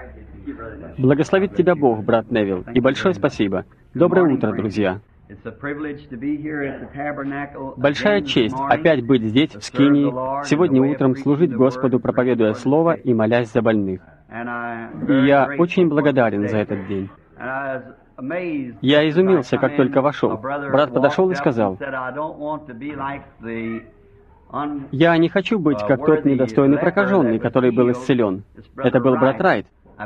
Благословит тебя Бог, брат Невилл, и большое спасибо. Доброе утро, друзья. Большая честь опять быть здесь, в Скинии, сегодня утром служить Господу, проповедуя Слово и молясь за больных. И я очень благодарен за этот день. Я изумился, как только вошел. Брат подошел и сказал: «Я не хочу быть, как тот недостойный прокаженный, который был исцелен». Это был брат Райт.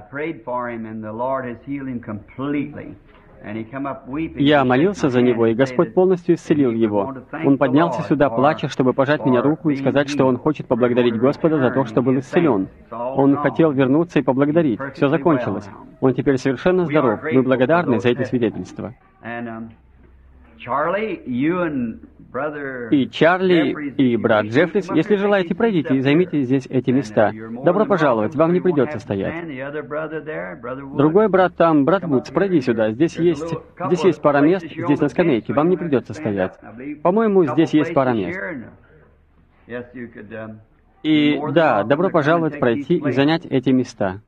Я молился за него, и Господь полностью исцелил его. Он поднялся сюда, плача, чтобы пожать меня руку и сказать, что он хочет поблагодарить Господа за то, что был исцелен. Он хотел вернуться и поблагодарить. Все закончилось. Он теперь совершенно здоров. Мы благодарны за эти свидетельства. И Чарли, и брат Джеффрис, если желаете, пройдите и займите здесь эти места. Добро пожаловать, вам не придется стоять. Другой брат там, брат Вудс, пройди сюда. Здесь есть пара мест, здесь на скамейке, вам не придется стоять. По-моему, здесь есть пара мест. И да, добро пожаловать пройти и занять эти места.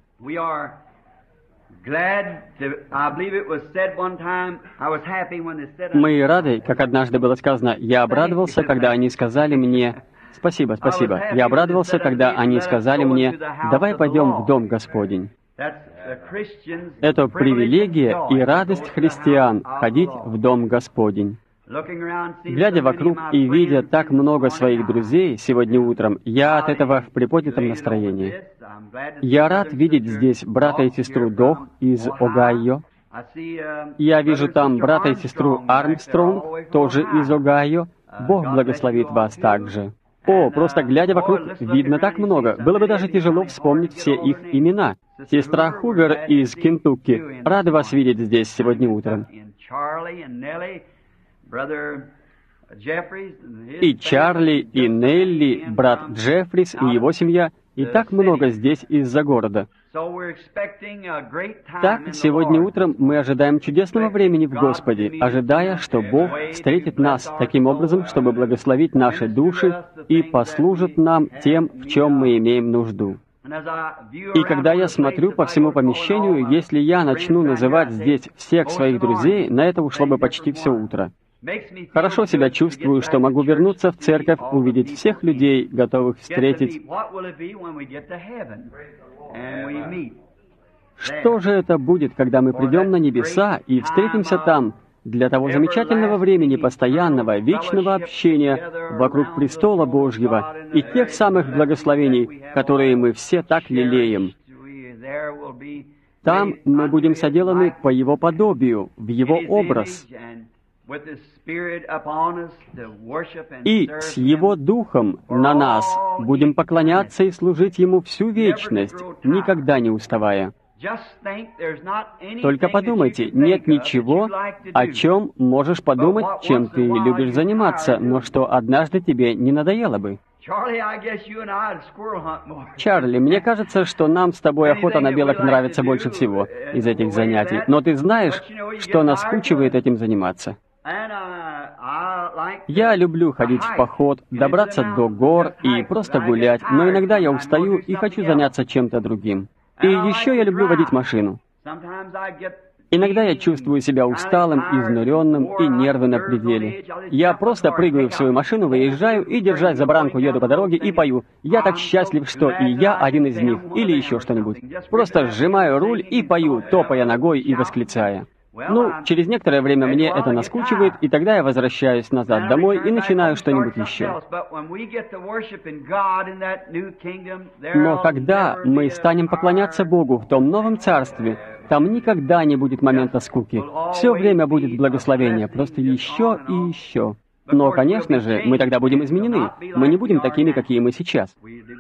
Мы рады, как однажды было сказано, я обрадовался, когда они сказали мне... Спасибо. Я обрадовался, когда они сказали мне, давай пойдем в Дом Господень. Это привилегия и радость христиан ходить в Дом Господень. Глядя вокруг и видя так много своих друзей сегодня утром, я от этого в приподнятом настроении. Я рад видеть здесь брата и сестру Дох из Огайо. Я вижу там брата и сестру Армстронг, тоже из Огайо. Бог благословит вас также. О, просто глядя вокруг, видно так много. Было бы даже тяжело вспомнить все их имена. Сестра Хувер из Кентукки. Рада вас видеть здесь сегодня утром. И Чарли, и Нелли, брат Джеффрис и его семья, и так много здесь из-за города. Так, сегодня утром мы ожидаем чудесного времени в Господе, ожидая, что Бог встретит нас таким образом, чтобы благословить наши души и послужит нам тем, в чем мы имеем нужду. И когда я смотрю по всему помещению, если я начну называть здесь всех своих друзей, на это ушло бы почти все утро. Хорошо себя чувствую, что могу вернуться в церковь, увидеть всех людей, готовых встретить. Что же это будет, когда мы придем на небеса и встретимся там для того замечательного времени постоянного, вечного общения вокруг престола Божьего и тех самых благословений, которые мы все так лелеем? Там мы будем соделаны по Его подобию, в Его образ. И с Его Духом на нас будем поклоняться и служить Ему всю вечность, никогда не уставая. Только подумайте, нет ничего, о чем можешь подумать, чем ты любишь заниматься, но что однажды тебе не надоело бы. Чарли, мне кажется, что нам с тобой охота на белок нравится больше всего из этих занятий, но ты знаешь, что наскучивает этим заниматься. Я люблю ходить в поход, добраться до гор и просто гулять, но иногда я устаю и хочу заняться чем-то другим. И еще я люблю водить машину. Иногда я чувствую себя усталым, изнуренным и нервы на пределе. Я просто прыгаю в свою машину, выезжаю и, держась за баранку, еду по дороге и пою. Я так счастлив, что и я один из них, или еще что-нибудь. Просто сжимаю руль и пою, топая ногой и восклицая. Ну, через некоторое время мне это наскучивает, и тогда я возвращаюсь назад домой и начинаю что-нибудь еще. Но когда мы станем поклоняться Богу в том новом царстве, там никогда не будет момента скуки. Все время будет благословение, просто еще и еще. Но, конечно же, мы тогда будем изменены. Мы не будем такими, какие мы сейчас.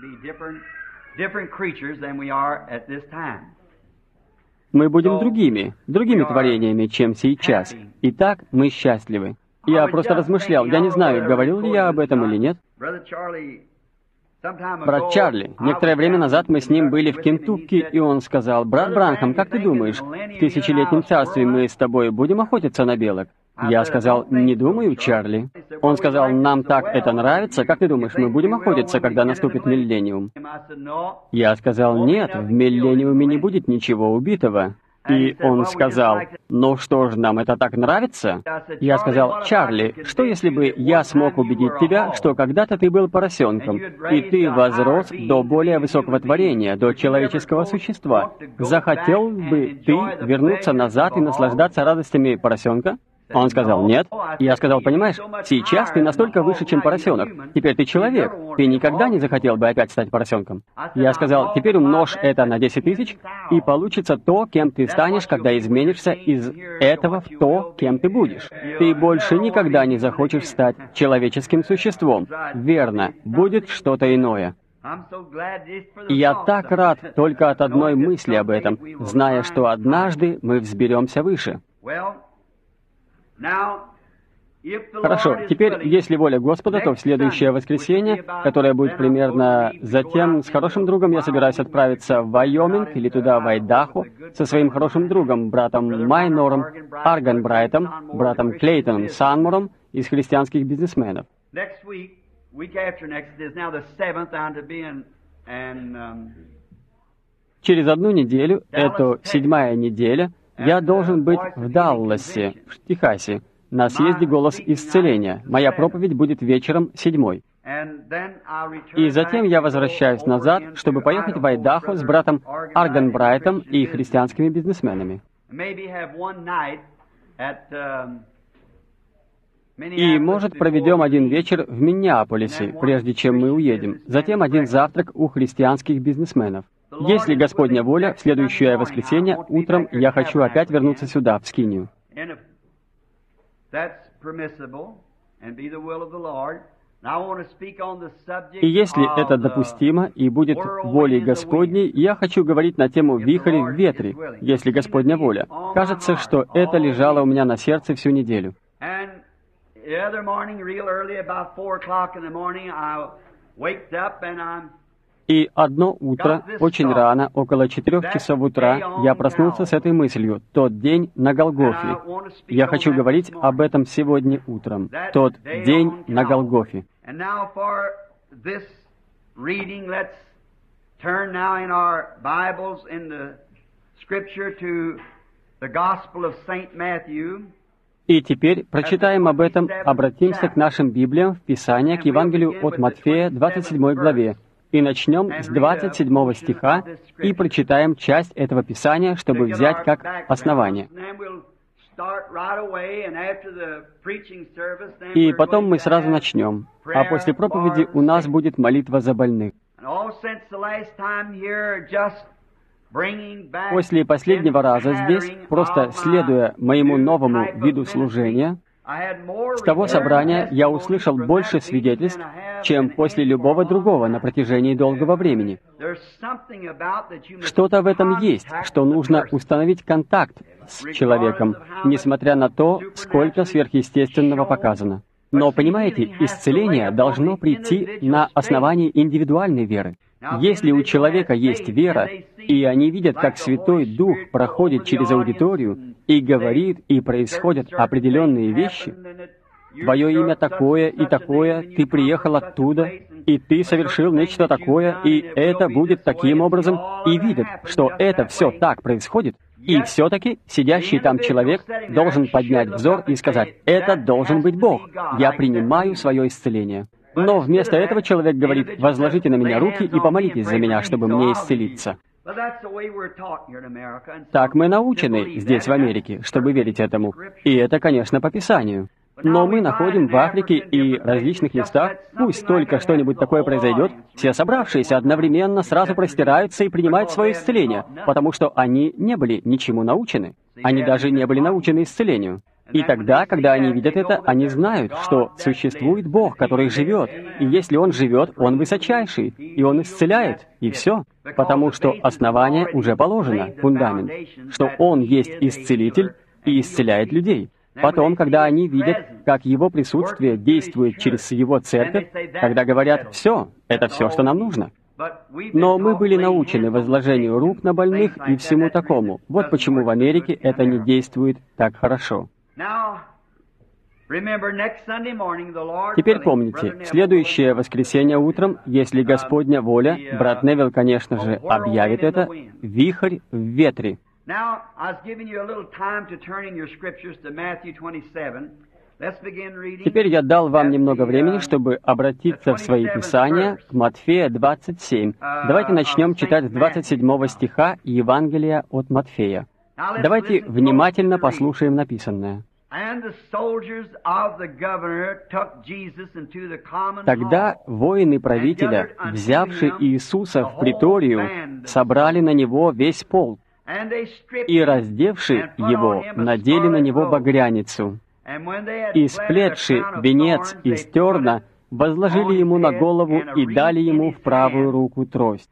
Мы будем другими творениями, чем сейчас. И так мы счастливы. Я просто размышлял, я не знаю, говорил ли я об этом или нет. Брат Чарли, некоторое время назад мы с ним были в Кентукки, и он сказал: «Брат Бранхам, как ты думаешь, в тысячелетнем царстве мы с тобой будем охотиться на белок?» Я сказал, не думаю, Чарли. Он сказал, нам так это нравится, как ты думаешь, мы будем охотиться, когда наступит миллениум? Я сказал, нет, в миллениуме не будет ничего убитого. И он сказал, ну что ж, нам это так нравится? Я сказал, Чарли, что если бы я смог убедить тебя, что когда-то ты был поросенком, и ты возрос до более высокого творения, до человеческого существа? Захотел бы ты вернуться назад и наслаждаться радостями поросенка? Он сказал, нет. Я сказал, понимаешь, сейчас ты настолько выше, чем поросенок. Теперь ты человек. Ты никогда не захотел бы опять стать поросенком. Я сказал, теперь умножь это на 10 тысяч, и получится то, кем ты станешь, когда изменишься из этого в то, кем ты будешь. Ты больше никогда не захочешь стать человеческим существом. Верно, будет что-то иное. И я так рад только от одной мысли об этом, зная, что однажды мы взберемся выше. Хорошо, теперь, если воля Господа, то в следующее воскресенье, которое будет примерно затем, с хорошим другом я собираюсь отправиться в Вайоминг или туда, в Айдахо, со своим хорошим другом, братом Майнором, Арган Брайтом, братом Клейтоном Санмуром из христианских бизнесменов. Через одну неделю, это 7-я неделя, я должен быть в Далласе, в Техасе, на съезде «Голос исцеления». Моя проповедь будет вечером 7-й. И затем я возвращаюсь назад, чтобы поехать в Айдахо с братом Арган Брайтом и христианскими бизнесменами. И, может, проведем один вечер в Миннеаполисе, прежде чем мы уедем. Затем один завтрак у христианских бизнесменов. Если Господня воля, в следующее воскресенье утром я хочу опять вернуться сюда, в Скинию. И если это допустимо и будет волей Господней, я хочу говорить на тему «Вихрь в ветре», если Господня воля. Кажется, что это лежало у меня на сердце всю неделю. И одно утро, очень рано, около 4 часов утра, я проснулся с этой мыслью. Тот день на Голгофе. Я хочу говорить об этом сегодня утром. Тот день на Голгофе. И теперь прочитаем об этом, обратимся к нашим Библиям в Писание, к Евангелию от Матфея, 27 главе. И начнем с 27 стиха и прочитаем часть этого Писания, чтобы взять как основание. И потом мы сразу начнем. А после проповеди у нас будет молитва за больных. После последнего раза здесь, просто следуя моему новому виду служения, с того собрания я услышал больше свидетельств, чем после любого другого на протяжении долгого времени. Что-то в этом есть, что нужно установить контакт с человеком, несмотря на то, сколько сверхъестественного показано. Но, понимаете, исцеление должно прийти на основании индивидуальной веры. Если у человека есть вера, и они видят, как Святой Дух проходит через аудиторию и говорит, и происходят определенные вещи, «Твое имя такое и такое, ты приехал оттуда, и ты совершил нечто такое, и это будет таким образом», и видят, что это все так происходит, и все-таки сидящий там человек должен поднять взор и сказать, «Это должен быть Бог, я принимаю свое исцеление». Но вместо этого человек говорит, «Возложите на меня руки и помолитесь за меня, чтобы мне исцелиться». Так мы научены здесь, в Америке, чтобы верить этому. И это, конечно, по Писанию. Но мы находим в Африке и различных местах, пусть только что-нибудь такое произойдет, все собравшиеся одновременно сразу простираются и принимают свое исцеление, потому что они не были ничему научены. Они даже не были научены исцелению. И тогда, когда они видят это, они знают, что существует Бог, который живет. И если Он живет, Он высочайший, и Он исцеляет, и все. Потому что основание уже положено, фундамент, что Он есть исцелитель и исцеляет людей. Потом, когда они видят, как Его присутствие действует через Его церковь, когда говорят «все, это все, что нам нужно». Но мы были научены возложению рук на больных и всему такому. Вот почему в Америке это не действует так хорошо. Теперь помните, в следующее воскресенье утром, если Господня воля, брат Невилл, конечно же, объявит это, вихрь в ветре. Теперь я дал вам немного времени, чтобы обратиться в свои писания к Матфея 27. Давайте начнем читать с 27 стиха Евангелия от Матфея. Давайте внимательно послушаем написанное. Тогда воины правителя, взявши Иисуса в приторию, собрали на него весь полк, и, раздевши его, надели на него багряницу, и, сплетши венец из терна, возложили ему на голову и дали ему в правую руку трость.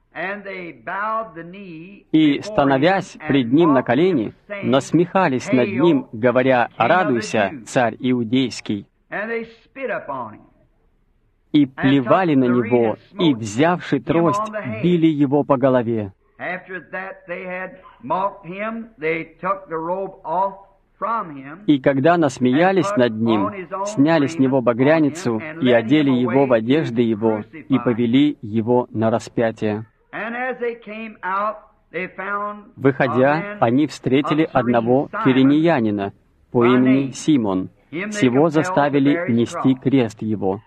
И, становясь пред ним на колени, насмехались над ним, говоря: «Радуйся, царь иудейский!» И плевали на него, и, взявши трость, били его по голове. И когда насмеялись над ним, сняли с него багряницу и одели его в одежды его, и повели его на распятие. Выходя, они встретили одного киринеянина по имени Симон. Сего заставили нести крест его.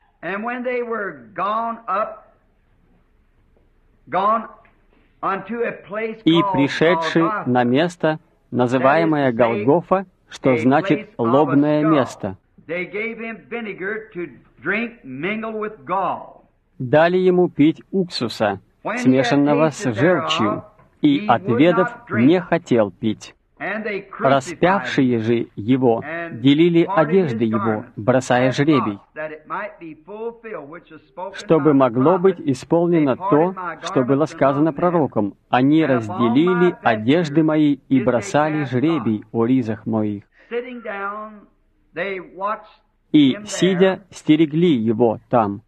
И, пришедши на место, называемое Голгофа, что значит «лобное место», дали ему пить уксуса, смешанного с желчью, и, отведав, не хотел пить. Распявшие же его делили одежды его, бросая жребий, чтобы могло быть исполнено то, что было сказано пророком: «Они разделили одежды мои и бросали жребий о ризах моих». И, сидя, стерегли его там,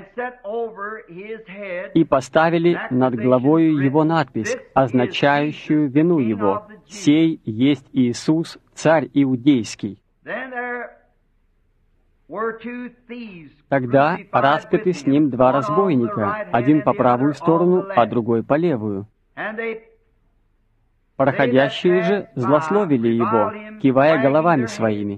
и поставили над главою его надпись, означающую вину его: «Сей есть Иисус, царь иудейский». Тогда распяты с ним два разбойника, один по правую сторону, а другой по левую. Проходящие же злословили его, кивая головами своими,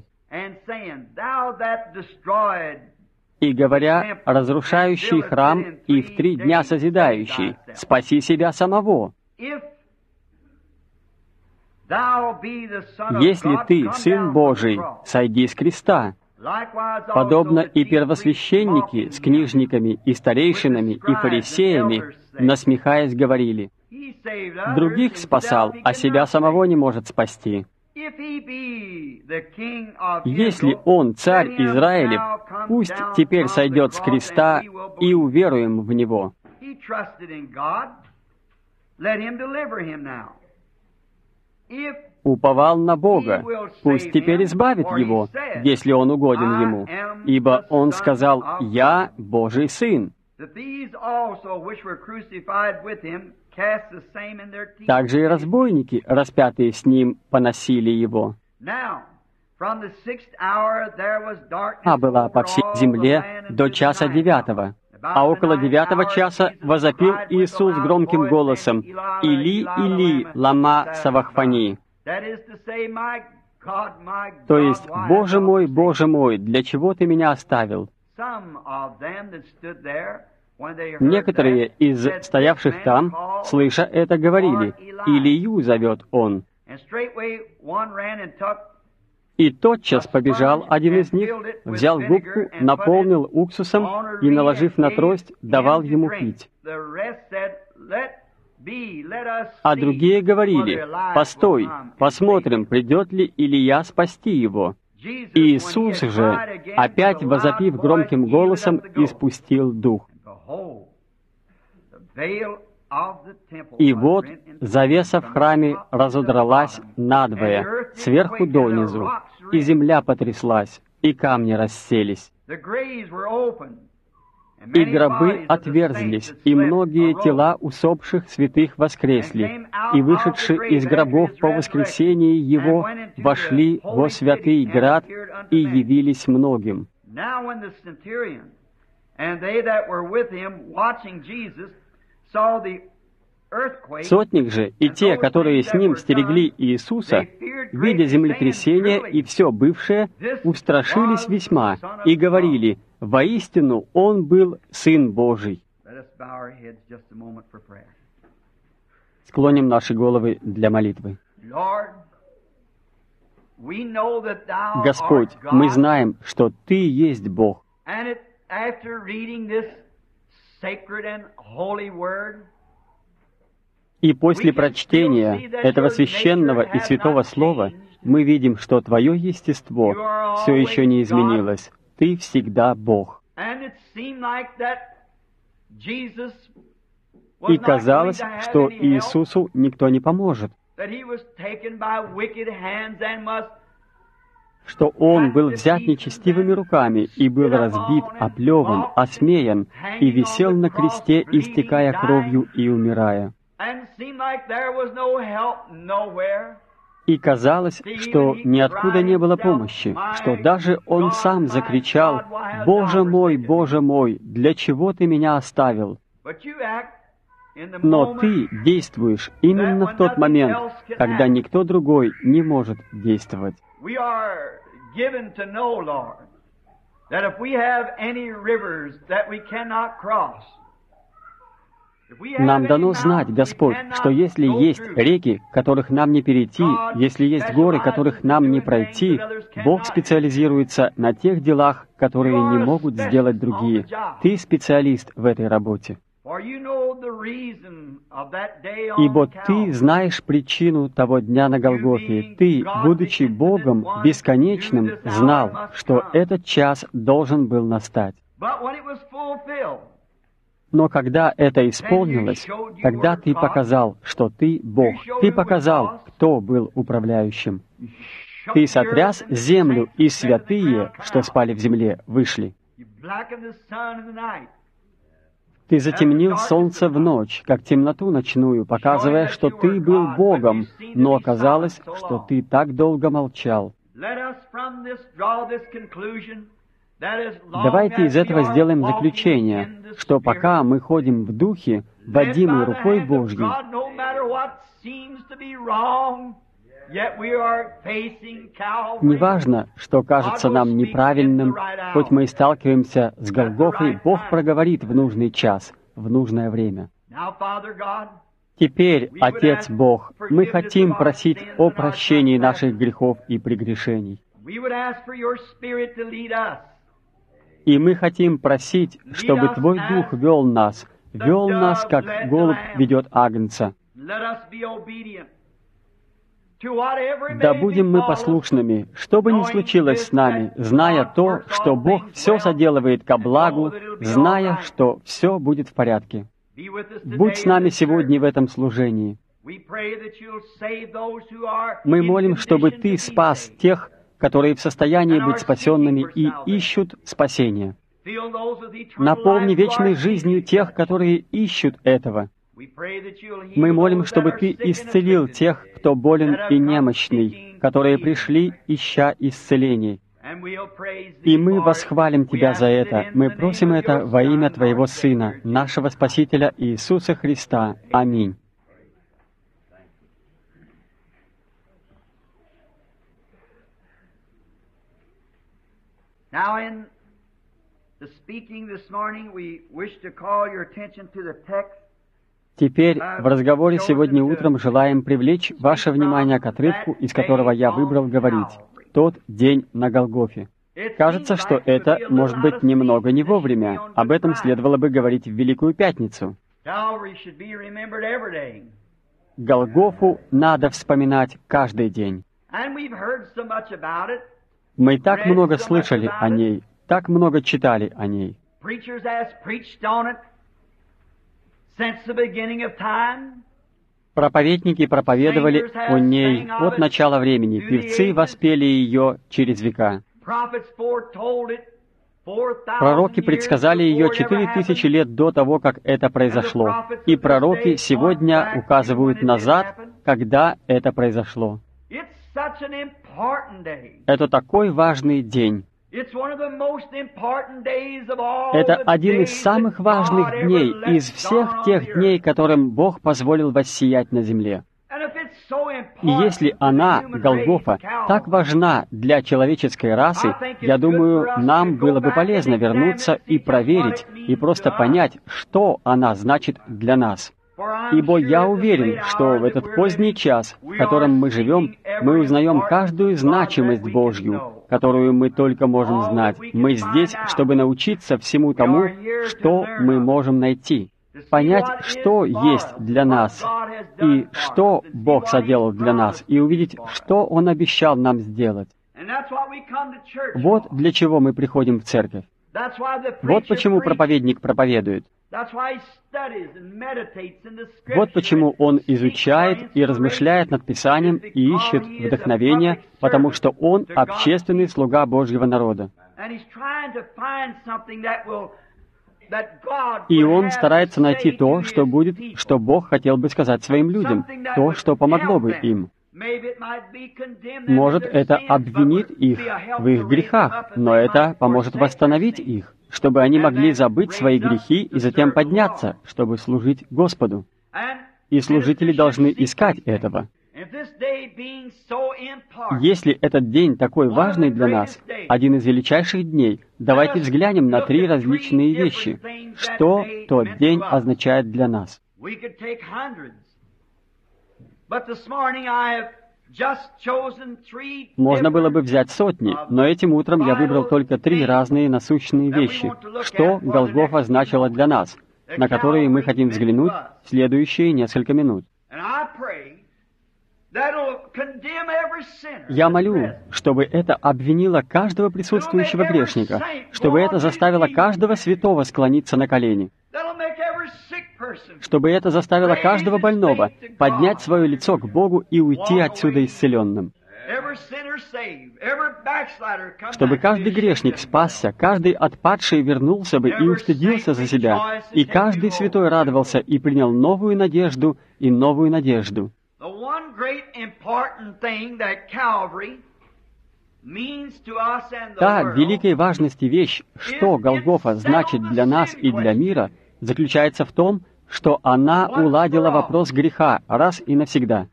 и говоря: «Разрушающий храм и в 3 дня созидающий, спаси себя самого. Если ты Сын Божий, сойди с креста». Подобно и первосвященники с книжниками и старейшинами и фарисеями, насмехаясь, говорили: «Других спасал, а себя самого не может спасти. Если Он царь Израилев, пусть теперь сойдет с креста, и уверуем в Него». Уповал на Бога, пусть теперь избавит его, если он угоден ему, ибо он сказал: «Я Божий Сын». Также и разбойники, распятые с ним, поносили его. Была по всей земле до часа 9. А около 9 часа возопил Иисус громким голосом: «Или, Или, лама савахфани». То есть: «Боже мой, для чего ты меня оставил?» Некоторые из стоявших там, слыша это, говорили: «Илию зовет он». И тотчас побежал один из них, взял губку, наполнил уксусом и, наложив на трость, давал ему пить. А другие говорили: «Постой, посмотрим, придет ли Илия спасти его». Иисус же, опять возопив громким голосом, испустил дух. И вот завеса в храме разодралась надвое, сверху донизу, и земля потряслась, и камни расселись. И гробы отверзлись, и многие тела усопших святых воскресли, и, вышедшие из гробов по воскресении Его, вошли во святый град и явились многим. Сотник же и те, которые с ним стерегли Иисуса, видя землетрясение и все бывшее, устрашились весьма и говорили: «Воистину, Он был Сын Божий». Склоним наши головы для молитвы. Господь, мы знаем, что Ты есть Бог. И после прочтения этого священного и святого слова мы видим, что Твое естество все еще не изменилось. Ты всегда Бог. И казалось, что Иисусу никто не поможет, что Он был взят нечестивыми руками и был разбит, оплеван, осмеян, и висел на кресте, истекая кровью и умирая. И казалось, что ниоткуда не было помощи, что даже Он сам закричал: Боже мой, для чего Ты меня оставил?» Но Ты действуешь именно в тот момент, когда никто другой не может действовать. Нам дано знать, Господь, что если есть реки, которых нам не перейти, если есть горы, которых нам не пройти, Бог специализируется на тех делах, которые не могут сделать другие. Ты специалист в этой работе. Ибо Ты знаешь причину того дня на Голгофе. Ты, будучи Богом бесконечным, знал, что этот час должен был настать. Но когда это исполнилось, тогда Ты показал, что Ты Бог. Ты показал, кто был управляющим. Ты сотряс землю, и святые, что спали в земле, вышли. Ты затемнил солнце в ночь, как темноту ночную, показывая, что Ты был Богом, но оказалось, что Ты так долго молчал. Давайте из этого сделаем заключение, что пока мы ходим в Духе, водимой рукой Божьей, неважно, что кажется нам неправильным, хоть мы и сталкиваемся с Голгофой, Бог проговорит в нужный час, в нужное время. Теперь, Отец Бог, мы хотим просить о прощении наших грехов и прегрешений. И мы хотим просить, чтобы Твой Дух вел нас, как голубь ведет агнца. Да будем мы послушными, что бы ни случилось с нами, зная то, что Бог все соделывает ко благу, зная, что все будет в порядке. Будь с нами сегодня в этом служении. Мы молим, чтобы Ты спас тех, которые в состоянии быть спасенными и ищут спасения. Наполни вечной жизнью тех, которые ищут этого. Мы молим, чтобы Ты исцелил тех, кто болен и немощный, которые пришли, ища исцелений. И мы восхвалим Тебя за это. Мы просим это во имя Твоего Сына, нашего Спасителя Иисуса Христа. Аминь. Now, in the speaking this morning, we wish to call your attention to the text. Теперь в разговоре сегодня утром желаем привлечь ваше внимание к отрывку, из которого я выбрал говорить «Тот день на Голгофе». Кажется, что это может быть немного не вовремя. Об этом следовало бы говорить в Великую Пятницу. Голгофу надо вспоминать каждый день. Мы так много слышали о ней, так много читали о ней. Проповедники проповедовали о ней от начала времени, певцы воспели ее через века. Пророки предсказали ее 4000 лет до того, как это произошло. И пророки сегодня указывают назад, когда это произошло. Это такой важный день. Это один из самых важных дней из всех тех дней, которым Бог позволил воссиять на земле. И если она, Голгофа, так важна для человеческой расы, я думаю, нам было бы полезно вернуться и проверить, и просто понять, что она значит для нас. Ибо я уверен, что в этот поздний час, в котором мы живем, мы узнаем каждую значимость Божью, которую мы только можем знать. Мы здесь, чтобы научиться всему тому, что мы можем найти. Понять, что есть для нас, и что Бог соделал для нас, и увидеть, что Он обещал нам сделать. Вот для чего мы приходим в церковь. Вот почему проповедник проповедует. Вот почему он изучает и размышляет над Писанием и ищет вдохновения, потому что он общественный слуга Божьего народа. И он старается найти то, что Бог хотел бы сказать своим людям, то, что помогло бы им. Может, это обвинит их в их грехах, но это поможет восстановить их, чтобы они могли забыть свои грехи и затем подняться, чтобы служить Господу. И служители должны искать этого. Если этот день такой важный для нас, один из величайших дней, давайте взглянем на 3 различные вещи, что тот день означает для нас. Можно было бы взять сотни, но этим утром я выбрал только 3 разные насущные вещи, что Голгофа значила для нас, на которые мы хотим взглянуть в следующие несколько минут. Я молю, чтобы это обвинило каждого присутствующего грешника, чтобы это заставило каждого святого склониться на колени, чтобы это заставило каждого больного поднять свое лицо к Богу и уйти отсюда исцеленным, чтобы каждый грешник спасся, каждый отпадший вернулся бы и устыдился за себя, и каждый святой радовался и принял новую надежду и новую надежду. Та великой важности вещь, что Голгофа значит для нас и для мира, заключается в том, что она уладила вопрос греха раз и навсегда.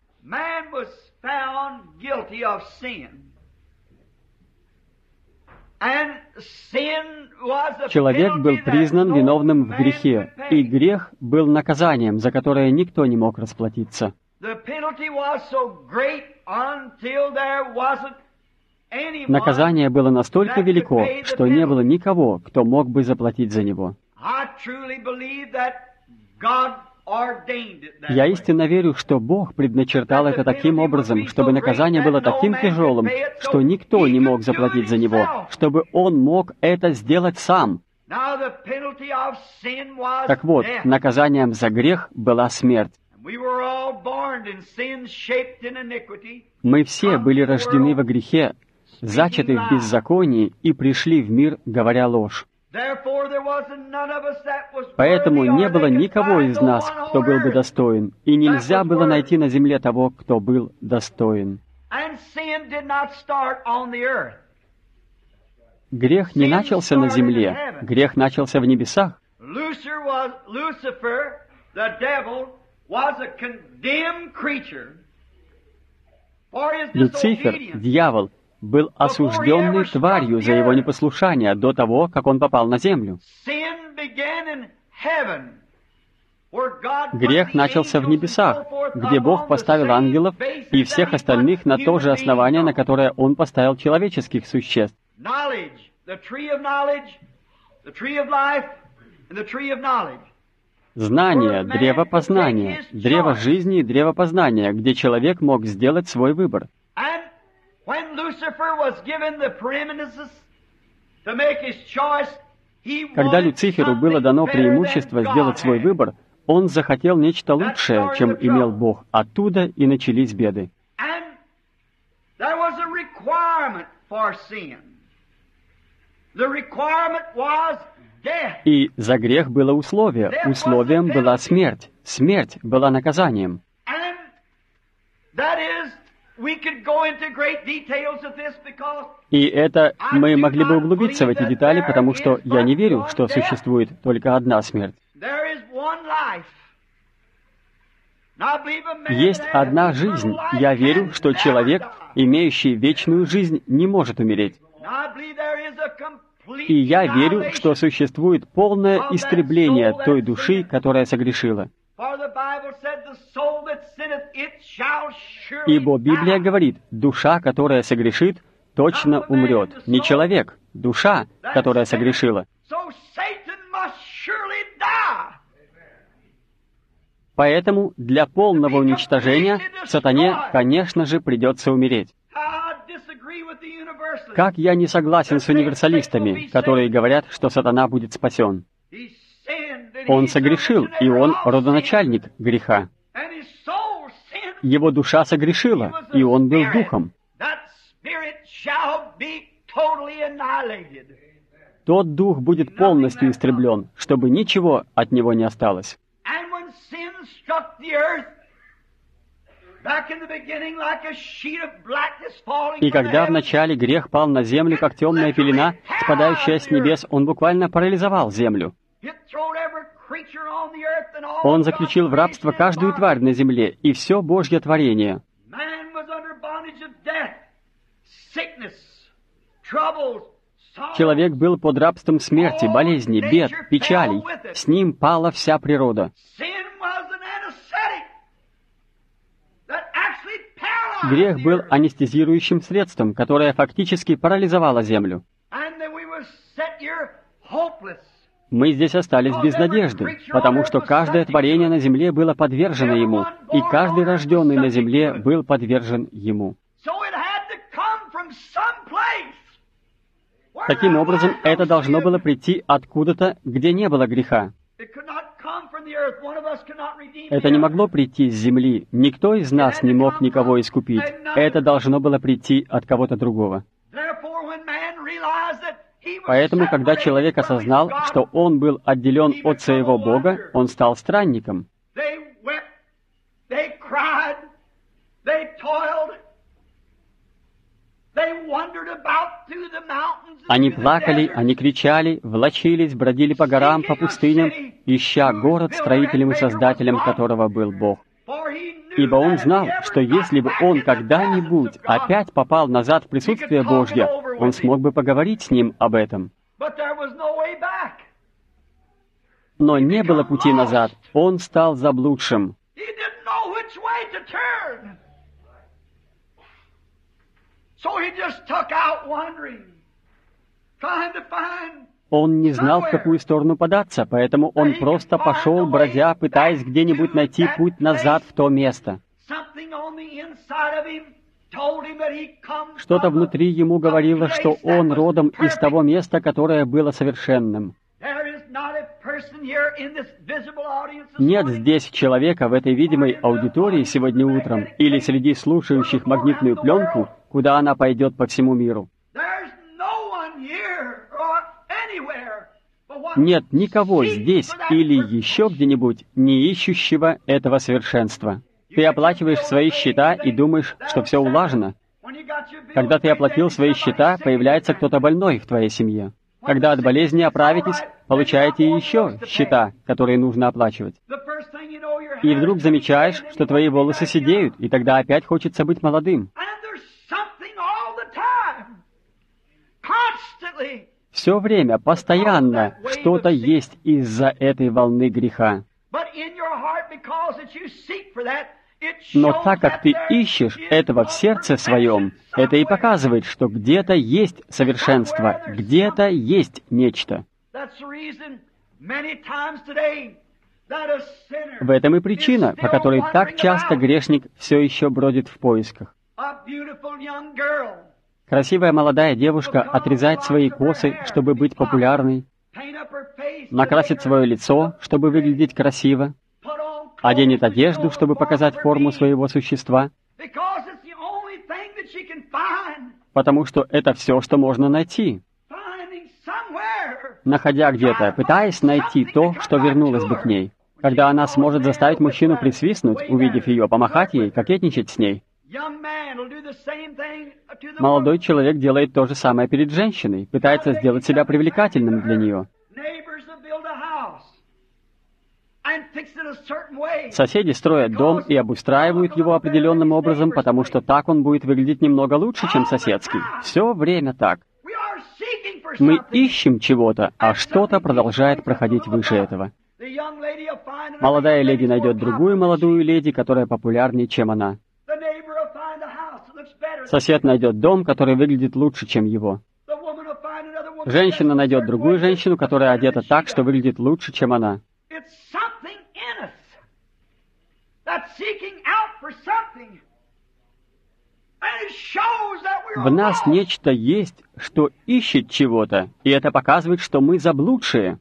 Человек был признан виновным в грехе, и грех был наказанием, за которое никто не мог расплатиться. Наказание было настолько велико, что не было никого, кто мог бы заплатить за него. Я истинно верю, что Бог предначертал это таким образом, чтобы наказание было таким тяжелым, что никто не мог заплатить за него, чтобы Он мог это сделать сам. Так вот, наказанием за грех была смерть. Мы все были рождены во грехе, зачаты в беззаконии и пришли в мир, говоря ложь. Поэтому не было никого из нас, кто был бы достоин, и нельзя было найти на земле того, кто был достоин. Грех не начался на земле, грех начался в небесах. Люцифер, дьявол, был осужденной тварью за его непослушание до того, как он попал на землю. Грех начался в небесах, где Бог поставил ангелов и всех остальных на то же основание, на которое Он поставил человеческих существ. Знание, древо познания, древо жизни и древо познания, где человек мог сделать свой выбор. Когда Люциферу было дано преимущество сделать свой выбор, он захотел нечто лучшее, чем имел Бог. Оттуда и начались беды. The requirement was death. И за грех было условие. Условием была смерть. Смерть была наказанием. And that is, we could go into great details of this because И это мы могли бы углубиться в эти детали, потому что я не верю, что существует только одна смерть. there is one life. And I believe a man Есть that has одна жизнь. eternal Я life верю, can что never человек, die. имеющий вечную жизнь, не может умереть. And I believe there is a complete И я верю, что annihilation. существует полное истребление той души, которая согрешила. For the Bible said, "The soul that sinneth, it shall surely Ибо Библия die." говорит, душа, которая согрешит, точно умрет. Не человек, душа, которая согрешила. So Satan must surely die. Поэтому для полного уничтожения сатане, конечно же, придется умереть. I disagree with the universalists. Как я не согласен с универсалистами, которые говорят, что сатана будет спасен. He sinned, and Он he's согрешил, the и он originator of sin. родоначальник греха. And his soul sinned. Его душа согрешила, и он был духом. That spirit shall be totally annihilated. Тот дух будет полностью истреблен, чтобы ничего от него не осталось. And when sin struck the earth, back in the beginning, like a sheet of blackness falling И from the когда heavens, вначале грех пал на землю, как темная пелена, спадающая с небес, он буквально парализовал землю. it throwed every creature on the earth and all Он God's заключил в рабство creation in каждую тварь на bondage. земле и все Божье творение. Man was under bondage of death, sickness, troubles, sorrows. Человек был под рабством смерти, болезней, бед, печалей. С ним пала вся природа. Sin was an anesthetic that actually paralyzed Грех the был earth. анестезирующим средством, которое фактически парализовало землю. And then we were set here hopeless. Мы здесь остались без надежды, потому что каждое творение на земле было подвержено ему, и каждый рожденный на земле был подвержен ему. So it had to come from some place. Where Таким there образом, was no это должно sin. было прийти откуда-то, где не было греха. It could not come from the earth. One of us could not redeem Это the не other. могло прийти с земли. Никто из нас не мог никого искупить. Это должно было прийти от кого-то другого. Therefore, when man realized that he was Поэтому, когда separated человек from his осознал, God, что он был отделен от своего Бога, он стал странником. they wept, they cried, they toiled, they wandered about through the mountains and Они through the плакали, desert. они кричали, влачились, бродили по горам, по пустыням, ища город, строителем и создателем которого был Бог. For he knew Ибо он that if знал, he ever что got если бы back он in the когда-нибудь presence of God, опять попал назад в присутствие Божье, он смог бы поговорить с ним об этом. but there was no way back. Но не было пути назад. Он стал заблудшим. He didn't know which way to turn. So he just took out wandering, trying to find Он не знал, в какую сторону податься, поэтому он просто пошел, бродя, пытаясь где-нибудь найти путь назад в то место. something on the inside of him told him that he come Что-то from внутри ему говорило, что он родом из того места, которое было совершенным. There is not a person here in this visible audience this Нет morning здесь человека в этой видимой аудитории сегодня утром или среди слушающих магнитную пленку, куда она пойдет по всему миру. There's no one here or anywhere but what Нет никого seeks здесь for that или perfection. еще где-нибудь, не ищущего этого совершенства. Ты оплачиваешь свои счета и думаешь, что все улажено. When you got your bills Когда ты paid, оплатил maybe свои somebody счета, sick in появляется your кто-то больной в твоей семье. Когда от болезни оправитесь, получаете еще счета, которые нужно оплачивать. The first thing you know, your И hair вдруг is замечаешь, fading, что and твои you волосы want to be back седеют, young. и тогда опять хочется быть молодым. And there's something all the time, constantly. Все время, постоянно, что-то есть из-за этой волны греха. But in your heart, because that you seek for that, it Но shows так как that ты there ищешь is этого в сердце своем, perfection это и somewhere. показывает, что где-то есть совершенство, где-то есть нечто. That's the reason many times today that a sinner В этом и is причина, по still которой так wandering часто about. грешник все еще бродит в поисках. A beautiful young girl Красивая молодая девушка отрезает свои косы, чтобы быть популярной, paint up her face, накрасит свое лицо, чтобы выглядеть красиво, put on оденет clothes to одежду, show чтобы the показать form of her форму being, своего существа, because it's the only thing that she can find. потому что это все, что можно найти. Finding находя где-то, пытаясь найти то, что вернулось бы к ней. Когда она сможет заставить мужчину присвистнуть, увидев ее, помахать ей, кокетничать с ней. Молодой человек делает то же самое перед женщиной, пытается сделать себя привлекательным для нее. Соседи строят дом и обустраивают его определенным образом, потому что так он будет выглядеть немного лучше, чем соседский. Все время так. Мы ищем чего-то, а что-то продолжает проходить выше этого. Молодая леди найдет другую молодую леди, которая популярнее, чем она. Сосед найдет дом, который выглядит лучше, чем его. Женщина найдет другую женщину, которая одета так, что выглядит лучше, чем она. В нас нечто есть, что ищет чего-то, и это показывает, что мы заблудшие.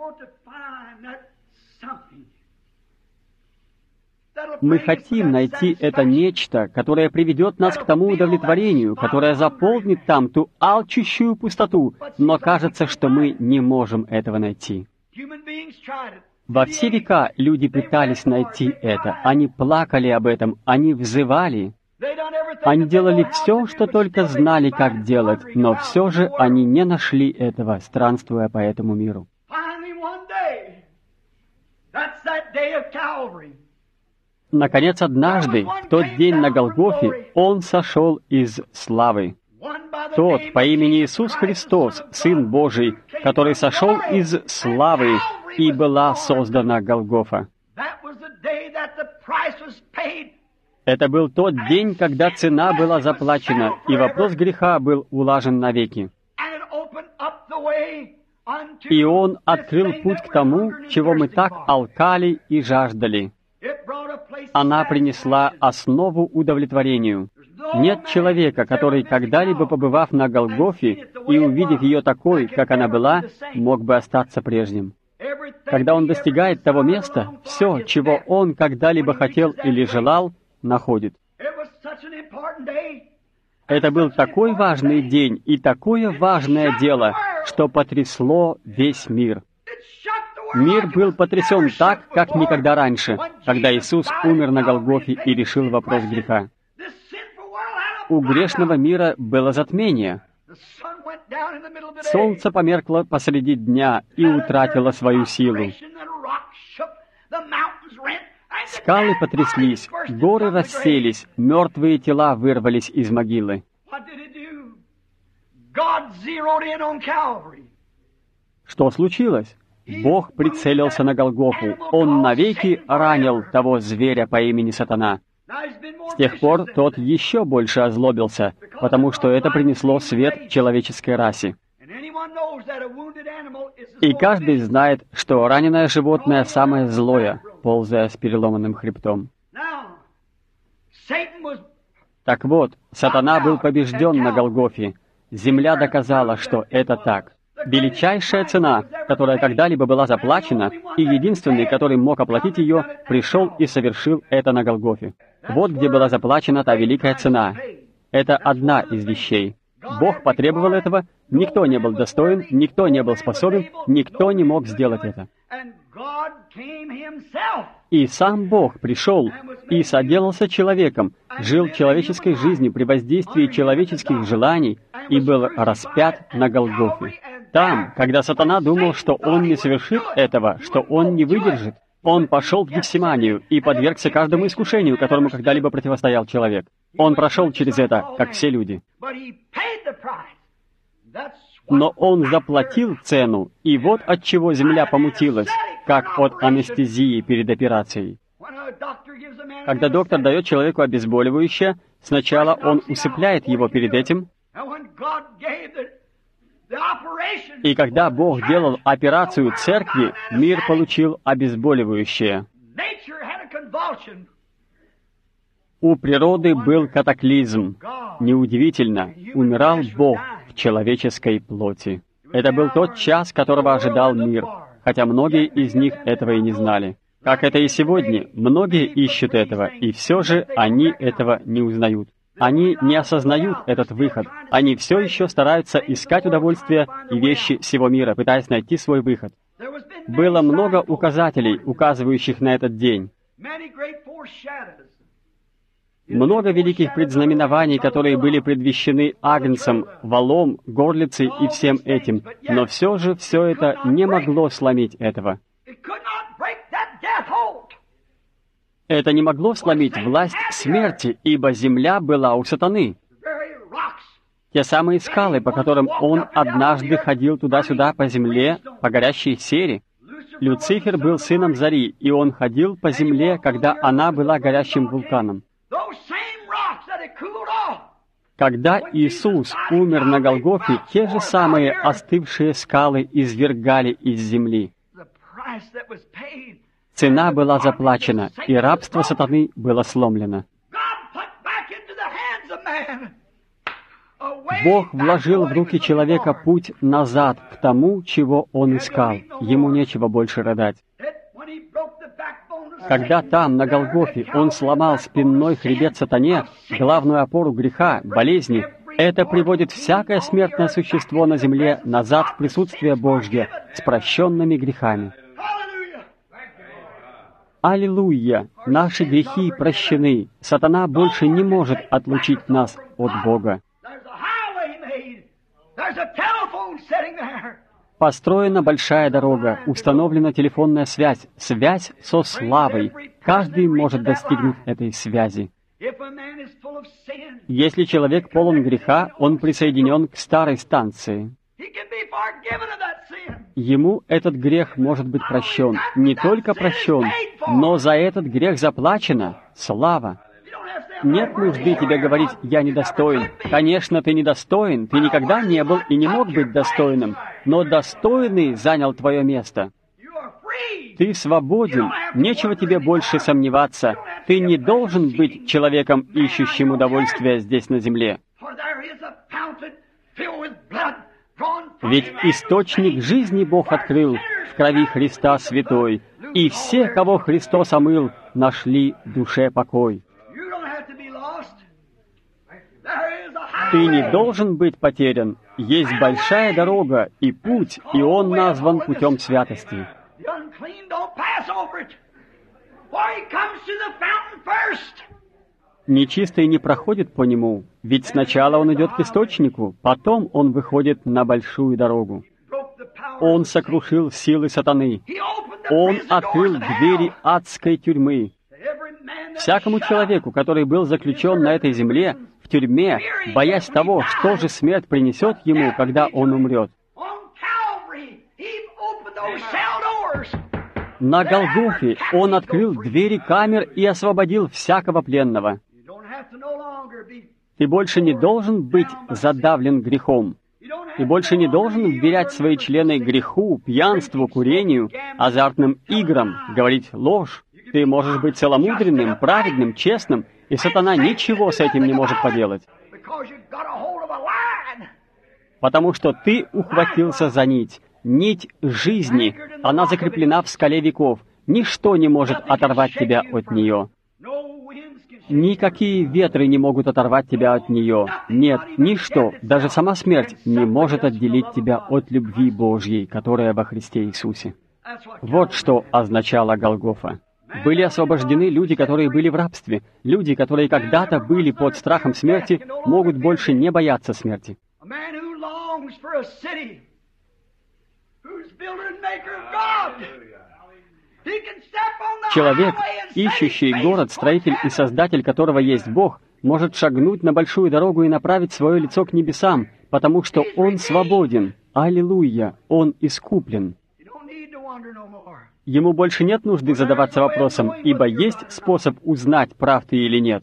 Мы хотим найти это нечто, которое приведет нас к тому удовлетворению, которое заполнит там ту алчущую пустоту, но кажется, что мы не можем этого найти. Во все века люди пытались найти это, они плакали об этом, они взывали. Они делали все, что только знали, как делать, но все же они не нашли этого, странствуя по этому миру. Наконец, однажды, в тот день на Голгофе, Он сошел из славы. Тот по имени Иисус Христос, Сын Божий, который сошел из славы, и была создана Голгофа. Это был тот день, когда цена была заплачена, и вопрос греха был улажен навеки. И Он открыл путь к тому, чего мы так алкали и жаждали. Она принесла основу удовлетворению. Нет человека, который, когда-либо побывав на Голгофе и увидев ее такой, как она была, мог бы остаться прежним. Когда он достигает того места, все, чего он когда-либо хотел или желал, находит. Это был такой важный день и такое важное дело, что потрясло весь мир. Мир был потрясен так, как никогда раньше, когда Иисус умер на Голгофе и решил вопрос греха. У грешного мира было затмение. Солнце померкло посреди дня и утратило свою силу. Скалы потряслись, горы расселись, мертвые тела вырвались из могилы. Что случилось? Бог прицелился на Голгофу. Он навеки ранил того зверя по имени Сатана. С тех пор тот еще больше озлобился, потому что это принесло свет человеческой расе. И каждый знает, что раненое животное самое злое, ползая с переломанным хребтом. Так вот, Сатана был побежден на Голгофе. Земля доказала, что это так. Величайшая цена, которая когда-либо была заплачена, и единственный, который мог оплатить ее, пришел и совершил это на Голгофе. Вот где была заплачена та великая цена. Это одна из вещей. Бог потребовал этого, никто не был достоин, никто не был способен, никто не мог сделать это. И сам Бог пришел и соделался человеком, жил человеческой жизнью при воздействии человеческих желаний и был распят на Голгофе. Там, когда Сатана думал, что он не совершит этого, что он не выдержит, он пошел в Гефсиманию и подвергся каждому искушению, которому когда-либо противостоял человек. Он прошел через это, как все люди. Но он заплатил цену, и вот от чего земля помутилась, как от анестезии перед операцией. Когда доктор дает человеку обезболивающее, сначала он усыпляет его перед этим, и когда Бог делал операцию церкви, мир получил обезболивающее. У природы был катаклизм. Неудивительно, умирал Бог в человеческой плоти. Это был тот час, которого ожидал мир, хотя многие из них этого и не знали. Как это и сегодня, многие ищут этого, и все же они этого не узнают. Они не осознают этот выход. Они все еще стараются искать удовольствие и вещи всего мира, пытаясь найти свой выход. Было много указателей, указывающих на этот день. Много великих предзнаменований, которые были предвещены Агнцем, волом, горлицей и всем этим. Но все же все это не могло сломить этого. Это не могло сломить власть смерти, ибо земля была у сатаны. Те самые скалы, по которым он однажды ходил туда-сюда по земле, по горящей сере. Люцифер был сыном зари, и он ходил по земле, когда она была горящим вулканом. Когда Иисус умер на Голгофе, те же самые остывшие скалы извергали из земли. Цена была заплачена, и рабство сатаны было сломлено. Бог вложил в руки человека путь назад к тому, чего он искал. Ему нечего больше рыдать. Когда там, на Голгофе, он сломал спинной хребет сатане, главную опору греха, болезни, это приводит всякое смертное существо на земле назад в присутствие Божье с прощенными грехами. Аллилуйя! Наши грехи прощены. Сатана больше не может отлучить нас от Бога. Построена большая дорога, установлена телефонная связь, связь со славой. Каждый может достигнуть этой связи. Если человек полон греха, он присоединен к старой станции. Ему этот грех может быть прощен. Не только прощен, но за этот грех заплачено слава. Нет нужды тебе говорить «я недостоин». Конечно, ты недостоин, ты никогда не был и не мог быть достойным, но достойный занял твое место. Ты свободен, нечего тебе больше сомневаться. Ты не должен быть человеком, ищущим удовольствия здесь на земле. Ведь источник жизни Бог открыл в крови Христа Святой, и все, кого Христос омыл, нашли в душе покой. Ты не должен быть потерян. Есть большая дорога и путь, и он назван путем святости. Нечистый не проходит по нему, ведь сначала он идет к источнику, потом он выходит на большую дорогу. Он сокрушил силы сатаны. Он открыл двери адской тюрьмы. Всякому человеку, который был заключен на этой земле, в тюрьме, боясь того, что же смерть принесет ему, когда он умрет. На Голгофе он открыл двери камер и освободил всякого пленного. Ты больше не должен быть задавлен грехом. Ты больше не должен вверять свои члены греху, пьянству, курению, азартным играм, говорить ложь. Ты можешь быть целомудренным, праведным, честным, и сатана ничего с этим не может поделать. Потому что ты ухватился за нить. Нить жизни, она закреплена в скале веков. Ничто не может оторвать тебя от нее. Никакие ветры не могут оторвать тебя от нее. Нет, ничто, даже сама смерть, не может отделить тебя от любви Божьей, которая во Христе Иисусе. Вот что означала Голгофа. Были освобождены люди, которые были в рабстве. Люди, которые когда-то были под страхом смерти, могут больше не бояться смерти. Человек, ищущий город, строитель и создатель которого есть Бог, может шагнуть на большую дорогу и направить свое лицо к небесам, потому что он свободен. Аллилуйя! Он искуплен. Ему больше нет нужды задаваться вопросом, ибо есть способ узнать, прав ты или нет.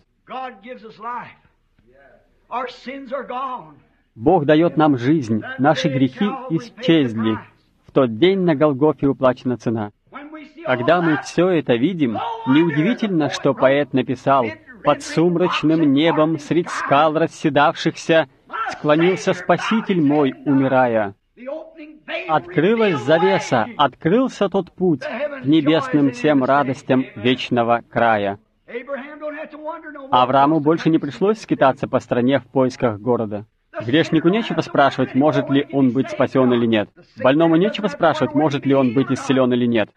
Бог дает нам жизнь, наши грехи исчезли. В тот день на Голгофе уплачена цена. Когда мы все это видим, неудивительно, что поэт написал: «Под сумрачным небом, средь скал расседавшихся, склонился Спаситель мой, умирая». Открылась завеса, открылся тот путь к небесным всем радостям вечного края. Аврааму больше не пришлось скитаться по стране в поисках города. Грешнику нечего спрашивать, может ли он быть спасен или нет. Больному нечего спрашивать, может ли он быть исцелен или нет.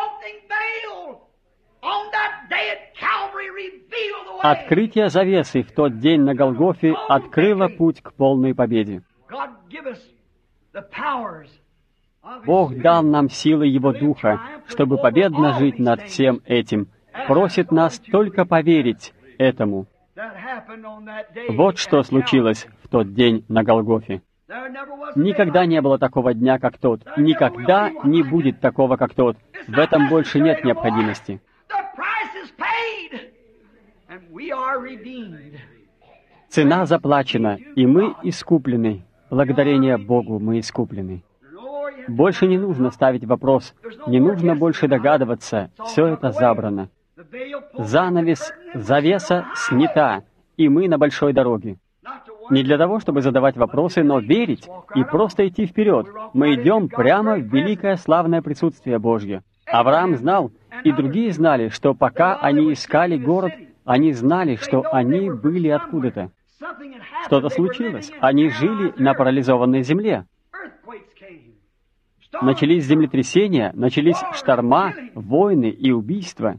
Открытие завесы в тот день на Голгофе открыло путь к полной победе. Бог дал нам силы Его Духа, чтобы победно жить над всем этим. Просит нас только поверить этому. Вот что случилось в тот день на Голгофе. Никогда не было такого дня, как тот. Никогда не будет такого, как тот. В этом больше нет необходимости. Цена заплачена, и мы искуплены. Благодарение Богу мы искуплены. Больше не нужно ставить вопрос, не нужно больше догадываться, все это забрано. Занавес, завеса снята, и мы на большой дороге. Не для того, чтобы задавать вопросы, но верить и просто идти вперед. Мы идем прямо в великое славное присутствие Божье. Авраам знал, и другие знали, что пока они искали город, они знали, что они были откуда-то. Что-то случилось. Они жили на парализованной земле. Начались землетрясения, начались шторма, войны и убийства.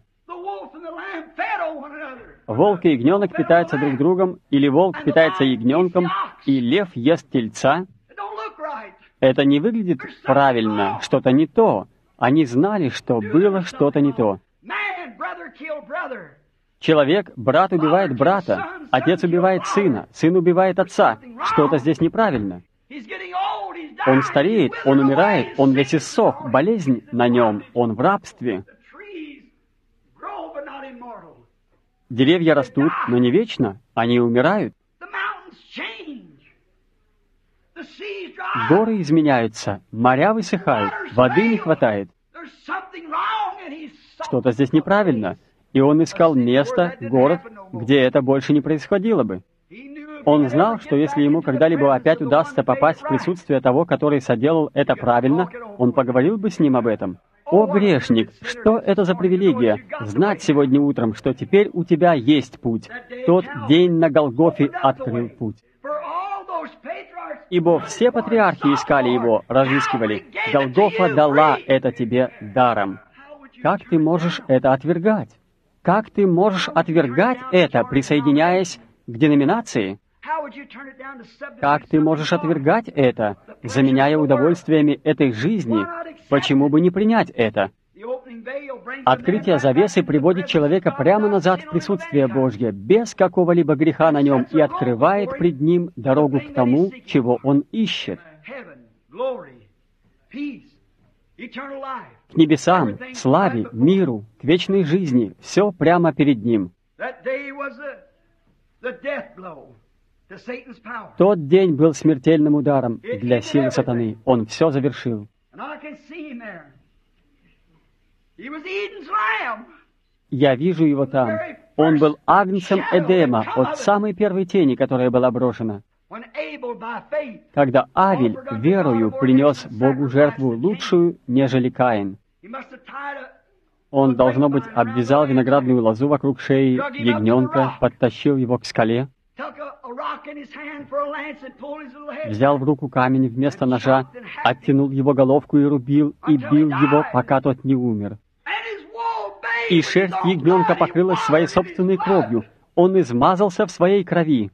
Волк и ягненок питаются друг другом, или волк питается ягненком, и лев ест тельца. Это не выглядит правильно, что-то не то. Они знали, что было что-то не то. Человек, брат убивает брата, отец убивает сына, сын убивает отца. Что-то здесь неправильно. Он стареет, он умирает, он весь иссох, болезнь на нем, он в рабстве. Деревья растут, но не вечно, они умирают. Горы изменяются, моря высыхают, воды не хватает. Что-то здесь неправильно. И он искал место, город, где это больше не происходило бы. Он знал, что если ему когда-либо опять удастся попасть в присутствие того, который соделал это правильно, он поговорил бы с ним об этом. «О, грешник, что это за привилегия, знать сегодня утром, что теперь у тебя есть путь. Тот день на Голгофе открыл путь». Ибо все патриархи искали его, разыскивали. Голгофа дала это тебе даром. Как ты можешь это отвергать? Как ты можешь отвергать это, присоединяясь к деноминации? Как ты можешь отвергать это, заменяя удовольствиями этой жизни? Почему бы не принять это? Открытие завесы приводит человека прямо назад в присутствие Божье, без какого-либо греха на нем, и открывает пред ним дорогу к тому, чего он ищет. К небесам, славе, миру, к вечной жизни, все прямо перед ним. Тот день был смертельным ударом для силы сатаны. Он все завершил. Я вижу его там. Он был агнцем Эдема от самой первой тени, которая была брошена. Когда Авель верою принес Богу жертву лучшую, нежели Каин. Он, должно быть, обвязал виноградную лозу вокруг шеи ягненка, подтащил его к скале, взял в руку камень вместо ножа, оттянул его головку и рубил, и бил его, пока тот не умер. И шерсть ягненка покрылась своей собственной кровью. Он измазался в своей крови.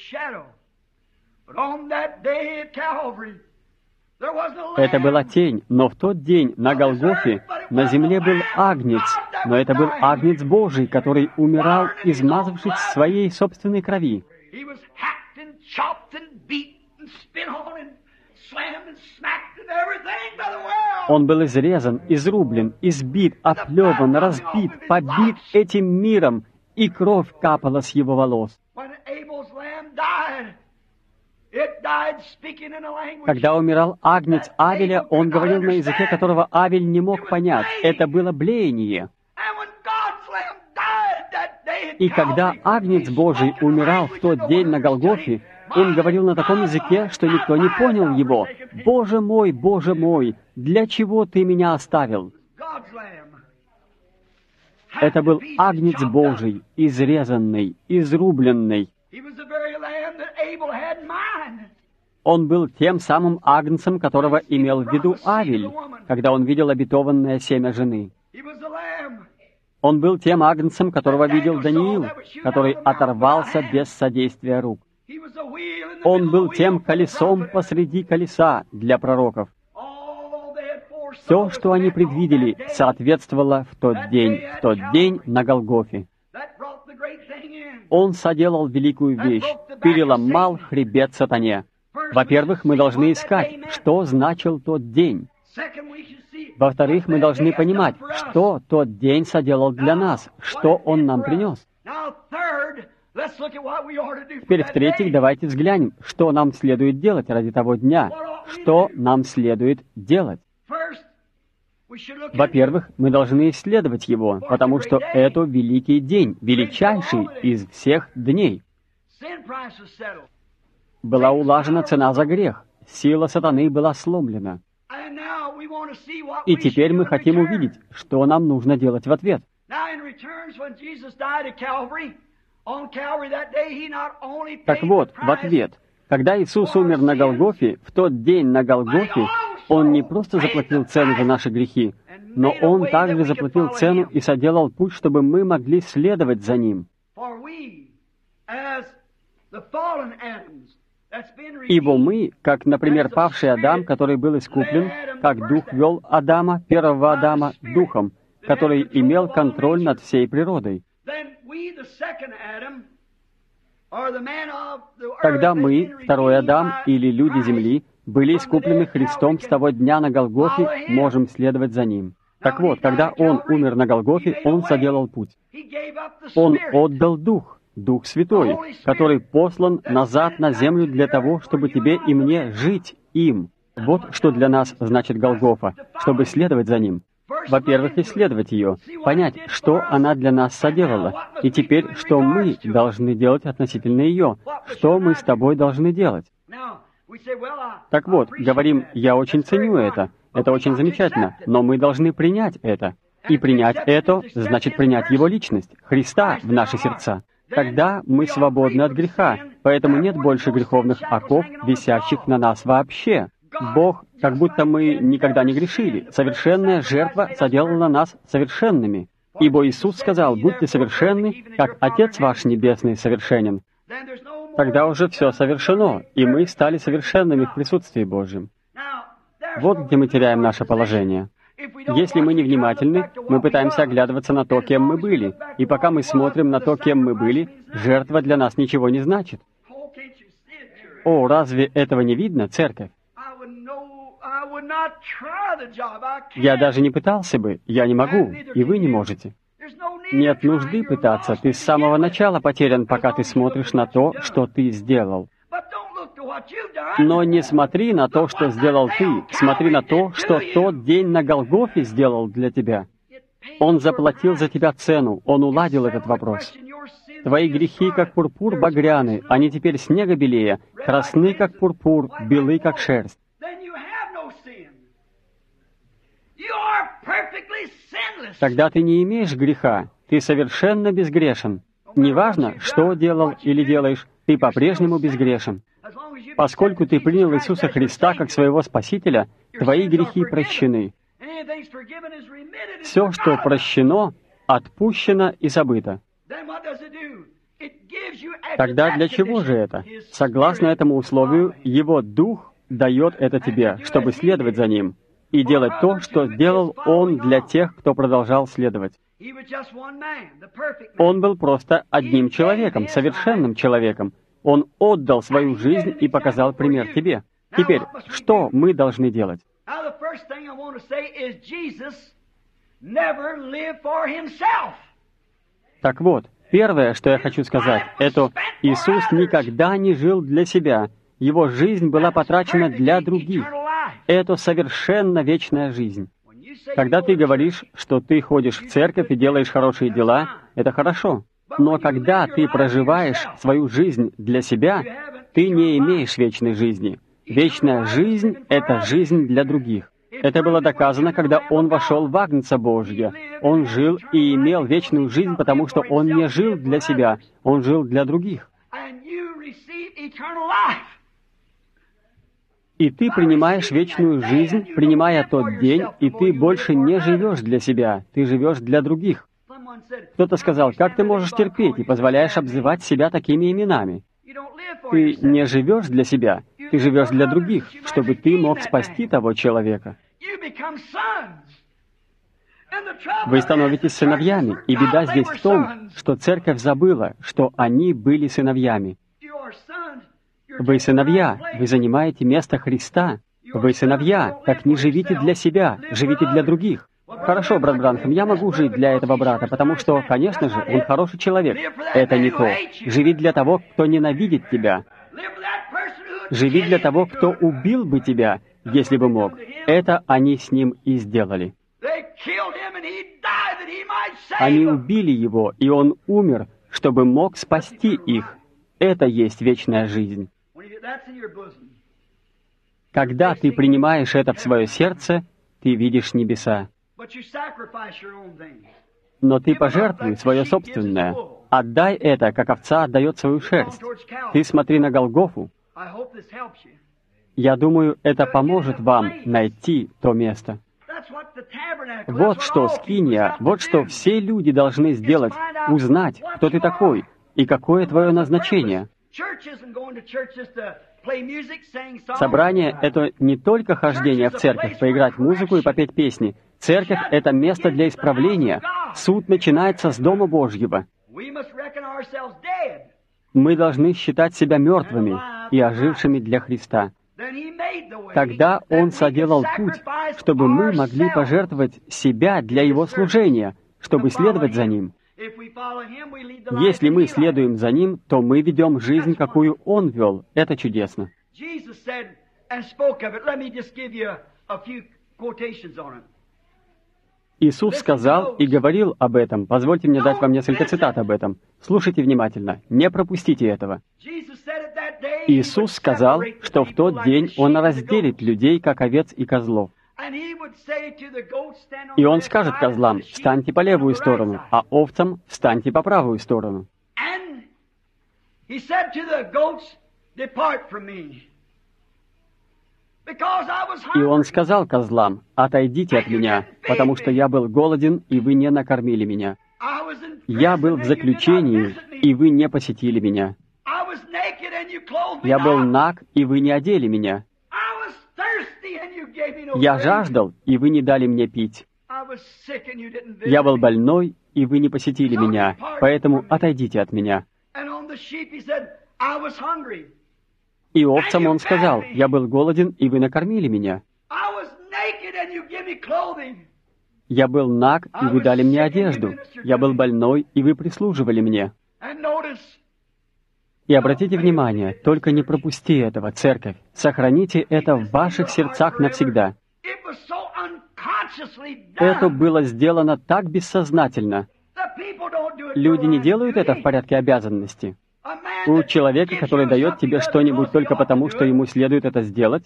Это была тень, но в тот день на Голгофе на земле был агнец, но это был агнец Божий, который умирал, измазавшись в своей собственной крови. Он был изрезан, изрублен, избит, оплеван, разбит, побит этим миром, и кровь капала с его волос. Когда умирал агнец Авеля, он говорил на языке, которого Авель не мог понять. Это было блеяние. И когда агнец Божий умирал в тот день на Голгофе, он говорил на таком языке, что никто не понял его. Боже мой, для чего ты меня оставил?» Это был Агнец Божий, изрезанный, изрубленный. Он был тем самым Агнцем, которого имел в виду Авель, когда он видел обетованное семя жены. Он был тем Агнцем, которого видел Даниил, который оторвался без содействия рук. Он был тем колесом посреди колеса для пророков. Все, что они предвидели, соответствовало в тот день на Голгофе. Он соделал великую вещь, переломал хребет сатане. Во-первых, мы должны искать, что значил тот день. Во-вторых, мы должны понимать, что тот день соделал для нас, что он нам принес. Теперь, в-третьих, давайте взглянем, что нам следует делать ради того дня. Что нам следует делать? Во-первых, мы должны исследовать его, потому что это великий день, величайший из всех дней. Была улажена цена за грех, сила сатаны была сломлена. И теперь мы хотим увидеть, что нам нужно делать в ответ. Так вот, в ответ, когда Иисус умер на Голгофе, в тот день на Голгофе, Он не просто заплатил цену за наши грехи, но Он также заплатил цену и соделал путь, чтобы мы могли следовать за Ним. Ибо мы, как, например, павший Адам, который был искуплен, как Дух вел Адама, первого Адама, Духом, который имел контроль над всей природой. Тогда мы, второй Адам, или люди земли, были искуплены Христом с того дня на Голгофе, можем следовать за Ним. Так вот, когда Он умер на Голгофе, Он соделал путь. Он отдал Дух, Дух Святой, который послан назад на землю для того, чтобы тебе и мне жить им. Вот что для нас значит Голгофа, чтобы следовать за Ним. Во-первых, исследовать ее, понять, что она для нас соделала, и теперь, что мы должны делать относительно ее, что мы с тобой должны делать. Так вот, говорим, я очень ценю это очень замечательно, но мы должны принять это. И принять это значит принять Его личность, Христа в наши сердца. Тогда мы свободны от греха, поэтому нет больше греховных оков, висящих на нас вообще. Бог, как будто мы никогда не грешили. Совершенная жертва соделала нас совершенными. Ибо Иисус сказал, будьте совершенны, как Отец ваш Небесный совершенен. Тогда уже все совершено, и мы стали совершенными в присутствии Божьем. Вот где мы теряем наше положение. Если мы невнимательны, мы пытаемся оглядываться на то, кем мы были. И пока мы смотрим на то, кем мы были, жертва для нас ничего не значит. О, разве этого не видно, церковь? Я даже не пытался бы, я не могу, и вы не можете. Нет нужды пытаться, ты с самого начала потерян, пока ты смотришь на то, что ты сделал. Но не смотри на то, что сделал ты, смотри на то, что тот день на Голгофе сделал для тебя. Он заплатил за тебя цену, Он уладил этот вопрос. Твои грехи, как пурпур багряны, они теперь снега белее, красны, как пурпур, белы, как шерсть. Тогда ты не имеешь греха, ты совершенно безгрешен. Неважно, что делал или делаешь, ты по-прежнему безгрешен. Поскольку ты принял Иисуса Христа как своего Спасителя, твои грехи прощены. Все, что прощено, отпущено и забыто. Тогда для чего же это? Согласно этому условию, Его Дух дает это тебе, чтобы следовать за Ним и делать то, что сделал Он для тех, кто продолжал следовать. Он был просто одним человеком, совершенным человеком. Он отдал свою жизнь и показал пример тебе. Теперь, что мы должны делать? Так вот, первое, что я хочу сказать, это Иисус никогда не жил для себя. Его жизнь была потрачена для других. Это совершенно вечная жизнь. Когда ты говоришь, что ты ходишь в церковь и делаешь хорошие дела, это хорошо. Но когда ты проживаешь свою жизнь для себя, ты не имеешь вечной жизни. Вечная жизнь — это жизнь для других. Это было доказано, когда Он вошел в Агнца Божье. Он жил и имел вечную жизнь, потому что Он не жил для себя, Он жил для других. И ты принимаешь вечную жизнь, принимая тот день, и ты больше не живешь для себя, ты живешь для других. Кто-то сказал, как ты можешь терпеть и позволяешь обзывать себя такими именами? Ты не живешь для себя, ты живешь для других, чтобы ты мог спасти того человека. Вы становитесь сыновьями, и беда здесь в том, что церковь забыла, что они были сыновьями. Вы сыновья, вы занимаете место Христа. Вы сыновья, так не живите для себя, живите для других. Хорошо, брат Бранхам, я могу жить для этого брата, потому что, конечно же, он хороший человек. Это не то. Живи для того, кто ненавидит тебя. Живи для того, кто убил бы тебя, если бы мог. Это они с ним и сделали. Они убили его, и он умер, чтобы мог спасти их. Это есть вечная жизнь. Когда ты принимаешь это в свое сердце, ты видишь небеса. Но ты пожертвуй свое собственное. Отдай это, как овца отдает свою шерсть. Ты смотри на Голгофу. Я думаю, это поможет вам найти то место. Вот что скиния, вот что все люди должны сделать, узнать, кто ты такой и какое твое назначение. Собрание — это не только хождение в церковь, поиграть музыку и попеть песни. Церковь — это место для исправления. Суд начинается с Дома Божьего. Мы должны считать себя мертвыми и ожившими для Христа. Тогда Он соделал путь, чтобы мы могли пожертвовать себя для Его служения, чтобы следовать за Ним. Если мы следуем за Ним, то мы ведем жизнь, какую Он вел. Это чудесно. Иисус сказал и говорил об этом. Позвольте мне дать вам несколько цитат об этом. Слушайте внимательно, не пропустите этого. Иисус сказал, что в тот день Он разделит людей, как овец и козлов. И Он скажет козлам, встаньте по левую сторону, а овцам встаньте по правую сторону. И Он сказал козлам, отойдите от Меня, потому что я был голоден, и вы не накормили Меня. Я был в заключении, и вы не посетили Меня. Я был наг, и вы не одели Меня. Я жаждал, и вы не дали мне пить. Я был больной, и вы не посетили Меня, поэтому отойдите от Меня. И овцам Он сказал, я был голоден, и вы накормили Меня. Я был наг, и вы дали мне одежду. Я был больной, и вы прислуживали мне. И обратите внимание, только не пропусти этого, церковь. Сохраните это в ваших сердцах навсегда. Это было сделано так бессознательно. Люди не делают это в порядке обязанности. У человека, который дает тебе что-нибудь только потому, что ему следует это сделать,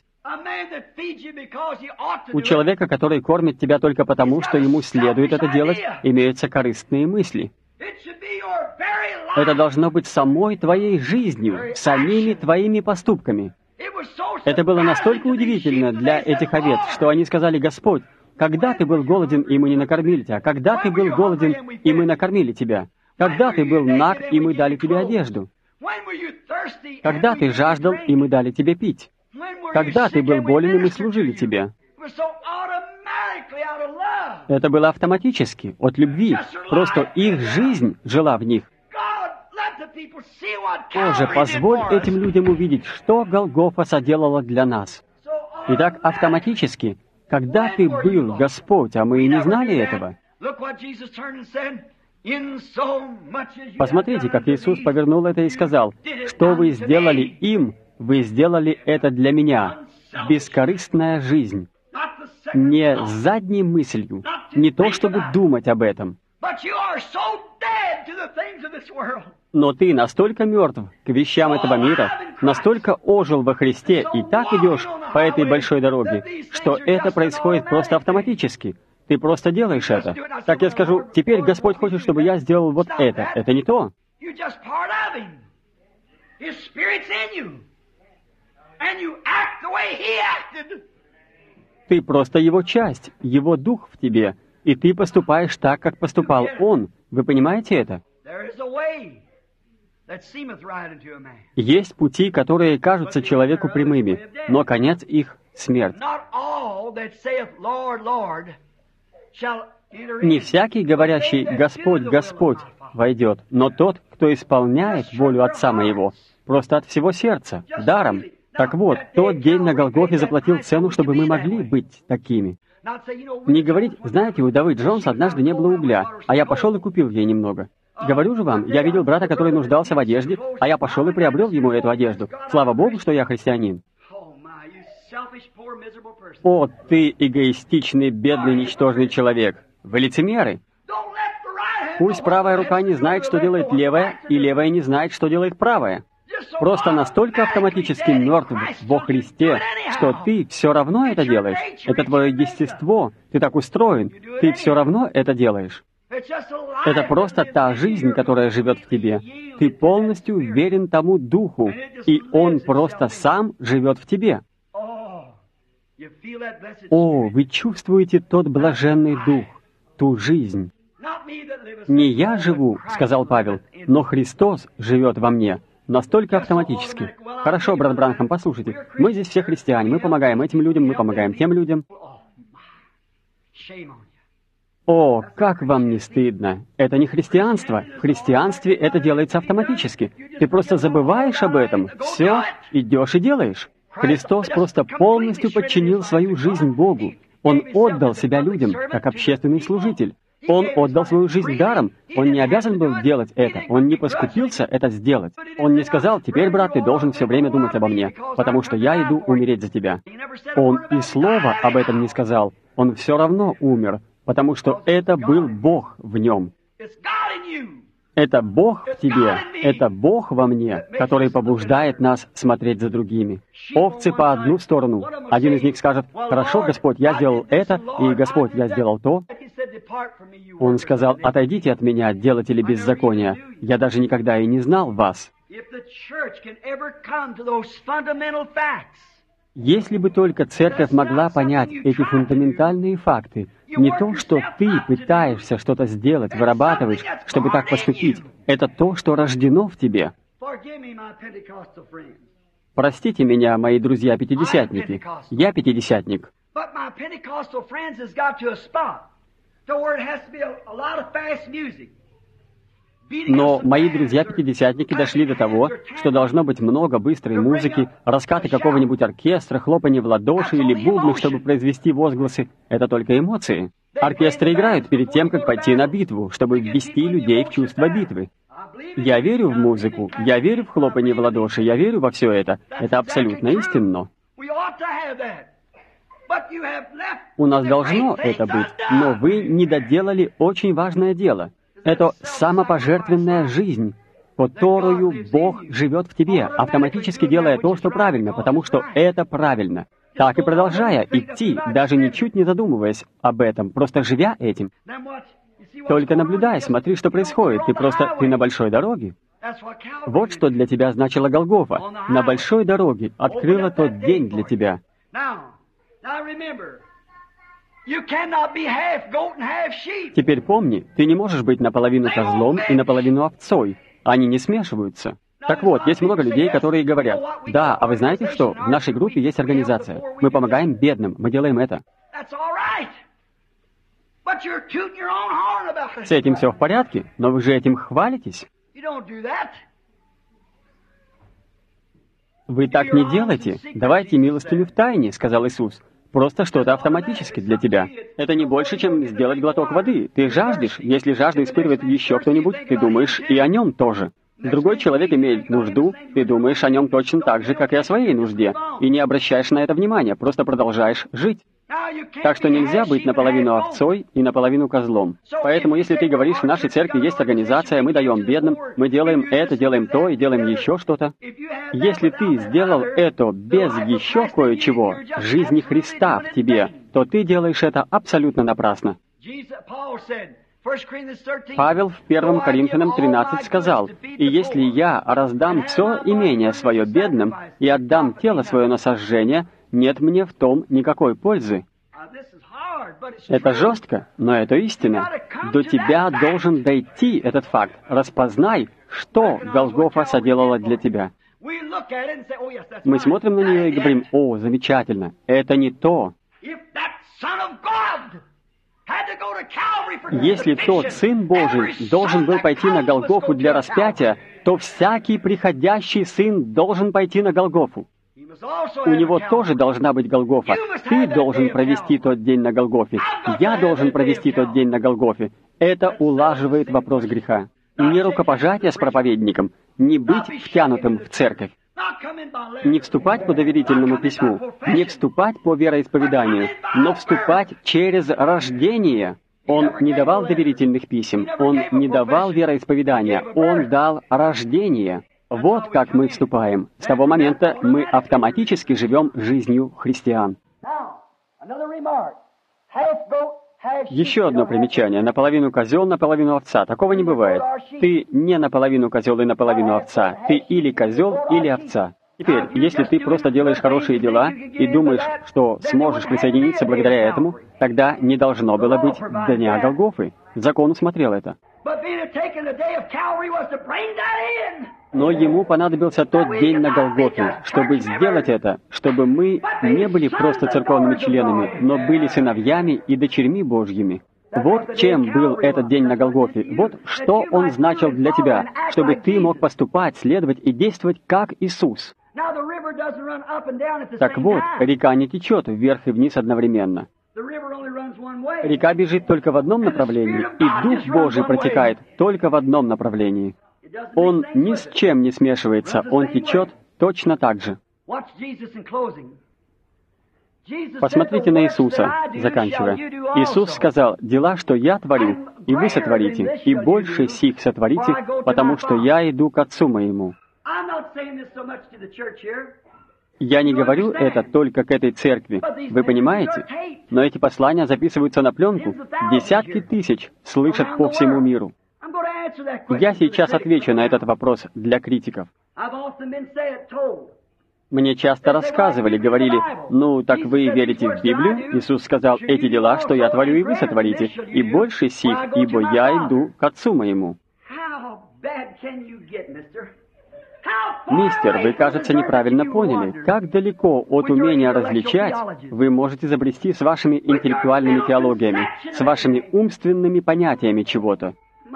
у человека, который кормит тебя только потому, что ему следует это делать, имеются корыстные мысли. Это должно быть самой твоей жизнью, самими твоими поступками. Это было настолько удивительно для этих овец, что они сказали, «Господь, когда ты был голоден, и мы не накормили тебя? Когда ты был голоден, и мы накормили тебя? Когда ты был наг, и мы дали тебе одежду? Когда ты жаждал, и мы дали тебе пить? Когда ты был болен, и мы служили тебе?» Это было автоматически, от любви. Просто их жизнь жила в них. Боже, позволь этим людям увидеть, что Голгофа соделала для нас. Итак, автоматически, когда ты был, Господь, а мы и не знали этого. Посмотрите, как Иисус повернул это и сказал, что вы сделали им, вы сделали это для меня. Бескорыстная жизнь. Не с задней мыслью, не то, чтобы думать об этом. Но ты настолько мертв к вещам этого мира, настолько ожил во Христе и так идешь по этой большой дороге, что это происходит просто автоматически. Ты просто делаешь это. Так я скажу, теперь Господь хочет, чтобы я сделал вот это. Это не то. Ты просто Его часть, Его Дух в тебе, и ты поступаешь так, как поступал Он. Вы понимаете это? Есть пути, которые кажутся человеку прямыми, но конец их — смерть. Не всякий, говорящий «Господь, Господь», войдет, но тот, кто исполняет волю Отца моего, просто от всего сердца, даром. Так вот, тот день на Голгофе заплатил цену, чтобы мы могли быть такими. Не говорить, знаете, у Давы Джонс однажды не было угля, а я пошел и купил ей немного. Говорю же вам, я видел брата, который нуждался в одежде, а я пошел и приобрел ему эту одежду. Слава Богу, что я христианин. О, ты эгоистичный, бедный, ничтожный человек! Вы лицемеры! Пусть правая рука не знает, что делает левая, и левая не знает, что делает правая. Просто настолько автоматически мертв во Христе, что ты все равно это делаешь. Это твое естество, ты так устроен, ты все равно это делаешь. Это просто та жизнь, которая живет в тебе. Ты полностью верен тому Духу, и Он просто сам живет в тебе. О, вы чувствуете тот блаженный Дух, ту жизнь. «Не я живу, — сказал Павел, — но Христос живет во мне». Настолько автоматически. Хорошо, брат Бранхам, послушайте. Мы здесь все христиане, мы помогаем этим людям, мы помогаем тем людям. О, как вам не стыдно! Это не христианство. В христианстве это делается автоматически. Ты просто забываешь об этом, все, идешь и делаешь. Христос просто полностью подчинил свою жизнь Богу. Он отдал себя людям, как общественный служитель. Он отдал свою жизнь даром. Он не обязан был делать это. Он не поскупился это сделать. Он не сказал, теперь, брат, ты должен все время думать обо мне, потому что я иду умереть за тебя. Он и слова об этом не сказал. Он все равно умер, потому что это был Бог в нем. Это Бог в тебе, это Бог во мне, который побуждает нас смотреть за другими. Овцы по одну сторону. Один из них скажет, «Хорошо, Господь, я сделал это, и Господь, я сделал то». Он сказал, «Отойдите от меня, делатели беззакония. Я даже никогда и не знал вас». Если бы только церковь могла понять эти фундаментальные факты, не то, что ты пытаешься что-то сделать, вырабатываешь, чтобы так поступить, это то, что рождено в тебе. Простите меня, мои друзья-пятидесятники, я пятидесятник. Но мои друзья-пятидесятники дошли до того, что должно быть много быстрой музыки, раскаты какого-нибудь оркестра, хлопанье в ладоши или бубны, чтобы произвести возгласы. Это только эмоции. Оркестры играют перед тем, как пойти на битву, чтобы ввести людей в чувство битвы. Я верю в музыку, я верю в хлопанье в ладоши, я верю во все это. Это абсолютно истинно. У нас должно это быть, но вы не доделали очень важное дело. Это самопожертвенная жизнь, которую Бог живет в тебе, автоматически делая то, что правильно, потому что это правильно. Так и продолжая идти, даже ничуть не задумываясь об этом, просто живя этим. Только наблюдай, смотри, что происходит. Ты на большой дороге. Вот что для тебя значила Голгофа. На большой дороге открыла тот день для тебя. Теперь помни, ты не можешь быть наполовину козлом и наполовину овцой. Они не смешиваются. Так вот, есть много людей, которые говорят, «Да, а вы знаете что? В нашей группе есть организация. Мы помогаем бедным, мы делаем это». С этим все в порядке, но вы же этим хвалитесь. Вы так не делайте. Давайте милостыню в тайне, сказал Иисус. Просто что-то автоматически для тебя. Это не больше, чем сделать глоток воды. Ты жаждешь. Если жажду испытывает еще кто-нибудь, ты думаешь и о нем тоже. Другой человек имеет нужду, ты думаешь о нем точно так же, как и о своей нужде, и не обращаешь на это внимания, просто продолжаешь жить. Так что нельзя быть наполовину овцой и наполовину козлом. Поэтому, если ты говоришь, в нашей церкви есть организация, мы даем бедным, мы делаем это, делаем то и делаем еще что-то. Если ты сделал это без еще кое-чего, жизни Христа в тебе, то ты делаешь это абсолютно напрасно. Павел в 1 Коринфянам 13 сказал: «И если я раздам все имение свое бедным и отдам тело свое на сожжение, нет мне в том никакой пользы». Это жестко, но это истина. До тебя должен дойти этот факт. Распознай, что Голгофа соделала для тебя. Мы смотрим на нее и говорим: «О, замечательно, это не то». Если тот Сын Божий должен был пойти на Голгофу для распятия, то всякий приходящий Сын должен пойти на Голгофу. У него тоже должна быть Голгофа. Ты должен провести тот день на Голгофе. Я должен провести тот день на Голгофе. Это улаживает вопрос греха. Не рукопожатие с проповедником, не быть втянутым в церковь, не вступать по доверительному письму, не вступать по вероисповеданию, но вступать через рождение. Он не давал доверительных писем, он не давал вероисповедания, он дал рождение. Вот как мы вступаем. С того момента мы автоматически живем жизнью христиан. Еще одно примечание. Наполовину козел, наполовину овца. Такого не бывает. Ты не наполовину козел и наполовину овца. Ты или козел, или овца. Теперь, если ты просто делаешь хорошие дела и думаешь, что сможешь присоединиться благодаря этому, тогда не должно было быть дня Голгофы. Закон усмотрел это. Но ему понадобился тот день на Голгофе, чтобы сделать это, чтобы мы не были просто церковными членами, но были сыновьями и дочерьми Божьими. Вот чем был этот день на Голгофе. Вот что он значил для тебя, чтобы ты мог поступать, следовать и действовать как Иисус. Так вот, река не течет вверх и вниз одновременно. Река бежит только в одном направлении, и Дух Божий протекает только в одном направлении. Он ни с чем не смешивается, он течет точно так же. Посмотрите на Иисуса, заканчивая. Иисус сказал: «Дела, что я творю, и вы сотворите, и больше сих сотворите, потому что я иду к Отцу моему». Я не говорю это только к этой церкви, вы понимаете? Но эти послания записываются на пленку, десятки тысяч слышат по всему миру. Я сейчас отвечу на этот вопрос для критиков. Мне часто рассказывали, говорили: «Ну, так вы верите в Библию?» Иисус сказал: «Эти дела, что я творю, и вы сотворите, и больше сих, ибо я иду к Отцу моему». Мистер, вы, кажется, неправильно поняли. Как далеко от умения различать вы можете забрести с вашими интеллектуальными теологиями, с вашими умственными понятиями чего-то?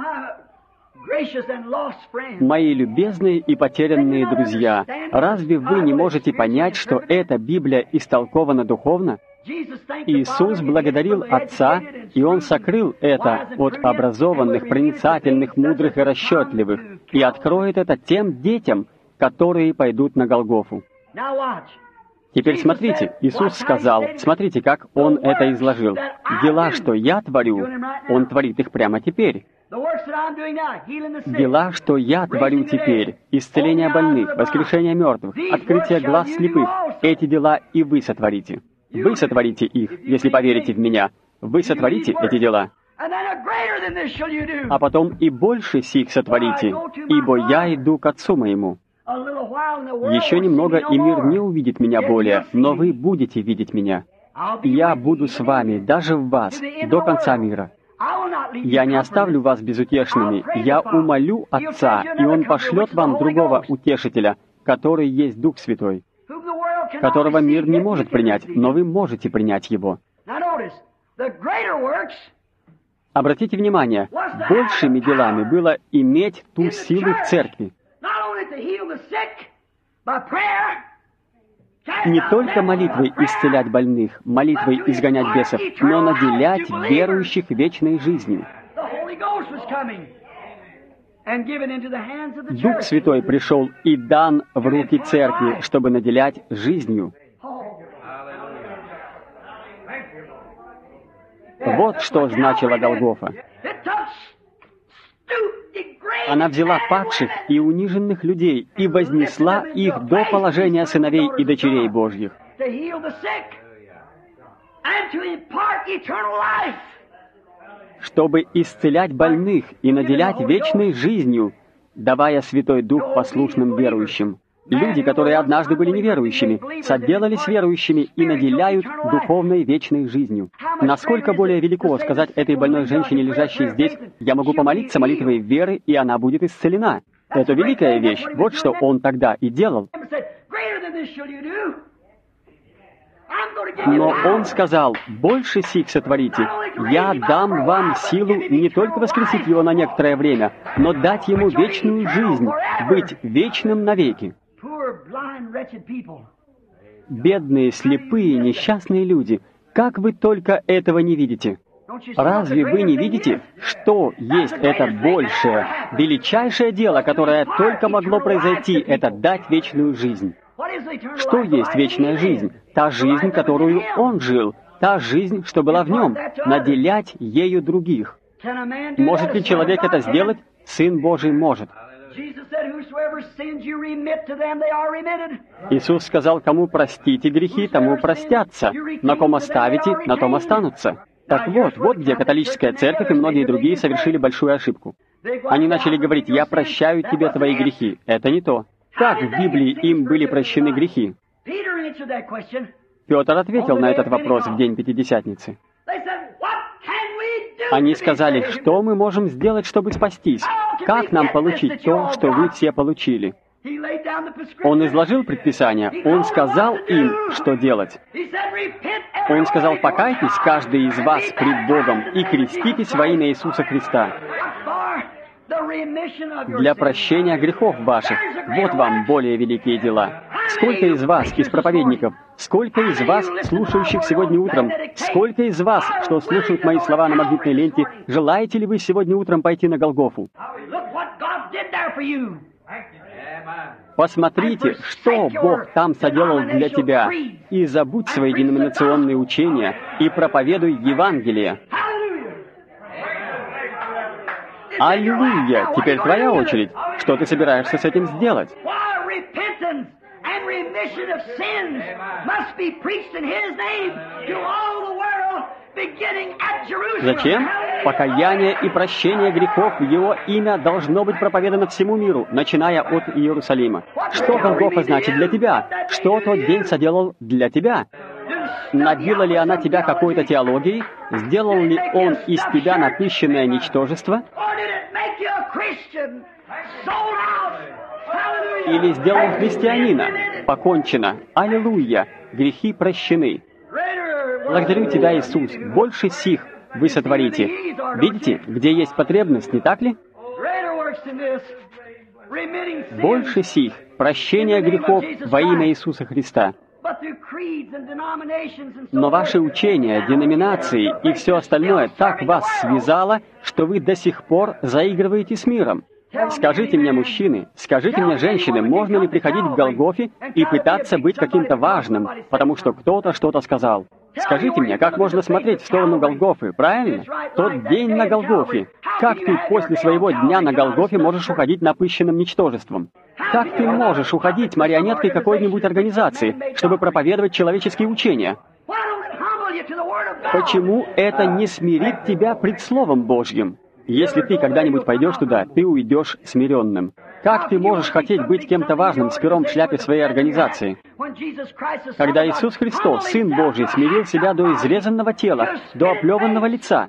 Мои любезные и потерянные друзья, разве вы не можете понять, что эта Библия истолкована духовно? Иисус благодарил Отца, и Он сокрыл это от образованных, проницательных, мудрых и расчетливых, и откроет это тем детям, которые пойдут на Голгофу. Теперь смотрите, Иисус сказал, смотрите, как Он это изложил. «Дела, что я творю, Он творит их прямо теперь». Дела, что я творю теперь, исцеление больных, воскрешение мертвых, открытие глаз слепых, эти дела и вы сотворите. Вы сотворите их, если поверите в Меня. Вы сотворите эти дела. А потом и больше сих сотворите, ибо я иду к Отцу моему. Еще немного, и мир не увидит Меня более, но вы будете видеть Меня. Я буду с вами, даже в вас, до конца мира. Я не оставлю вас безутешными. Я умолю Отца, и Он пошлет вам другого утешителя, который есть Дух Святой, которого мир не может принять, но вы можете принять Его. Обратите внимание, большими делами было иметь ту силу в церкви. Не только молитвой исцелять больных, молитвой изгонять бесов, но наделять верующих вечной жизнью. Дух Святой пришел и дан в руки церкви, чтобы наделять жизнью. Вот что значила Голгофа. Она взяла падших и униженных людей и вознесла их до положения сыновей и дочерей Божьих, чтобы исцелять больных и наделять вечной жизнью, давая Святой Дух послушным верующим. Люди, которые однажды были неверующими, соделались верующими и наделяют духовной вечной жизнью. Насколько более велико сказать этой больной женщине, лежащей здесь, «Я могу помолиться молитвой веры, и она будет исцелена». Это великая вещь. Вот что он тогда и делал. Но он сказал: «Больше сих сотворите. Я дам вам силу не только воскресить его на некоторое время, но дать ему вечную жизнь, быть вечным навеки». Бедные, слепые, несчастные люди, как вы только этого не видите? Разве вы не видите, что есть это большее, величайшее дело, которое только могло произойти, это дать вечную жизнь? Что есть вечная жизнь? Та жизнь, которую он жил, та жизнь, что была в нем, наделять ею других. Может ли человек это сделать? Сын Божий может. Иисус сказал: кому простите грехи, тому простятся, на ком оставите, на том останутся. Так вот где католическая церковь и многие другие совершили большую ошибку. Они начали говорить: «Я прощаю тебе твои грехи». Это не то. Как в Библии им были прощены грехи? Петр ответил на этот вопрос в день Пятидесятницы. Они сказали: что мы можем сделать, чтобы спастись? Как нам получить то, что вы все получили? Он изложил предписание, он сказал им, что делать. Он сказал: покайтесь, каждый из вас пред Богом, и креститесь во имя Иисуса Христа для прощения грехов ваших. Вот вам более великие дела. Сколько из вас, из проповедников, сколько из вас, слушающих сегодня утром, сколько из вас, что слушают мои слова на магнитной ленте, желаете ли вы сегодня утром пойти на Голгофу? Посмотрите, что Бог там соделал для тебя, и забудь свои деноминационные учения и проповедуй Евангелие. Аллилуйя! Теперь твоя очередь. Что ты собираешься с этим сделать? Зачем? Покаяние и прощение грехов в Его имя должно быть проповедано всему миру, начиная от Иерусалима. Что Голгофа значит для тебя? Что тот день соделал для тебя? Набила ли она тебя какой-то теологией? Сделал ли он из тебя напыщенное ничтожество? Или сделал христианина? Покончено. Аллилуйя! Грехи прощены. Благодарю Тебя, Иисус. Больше сих вы сотворите. Видите, где есть потребность, не так ли? Больше сих. Прощение грехов во имя Иисуса Христа. Но ваши учения, деноминации и все остальное так вас связало, что вы до сих пор заигрываете с миром. Скажите мне, мужчины, скажите мне, женщины, можно ли приходить к Голгофе и пытаться быть каким-то важным, потому что кто-то что-то сказал? Скажите мне, как можно смотреть в сторону Голгофы, правильно? Тот день на Голгофе. Как ты после своего дня на Голгофе можешь уходить напыщенным ничтожеством? Как ты можешь уходить марионеткой какой-нибудь организации, чтобы проповедовать человеческие учения? Почему это не смирит тебя пред Словом Божьим? Если ты когда-нибудь пойдешь туда, ты уйдешь смиренным. Как ты можешь хотеть быть кем-то важным с пером в шляпе своей организации? Когда Иисус Христос, Сын Божий, смирил себя до изрезанного тела, до оплеванного лица,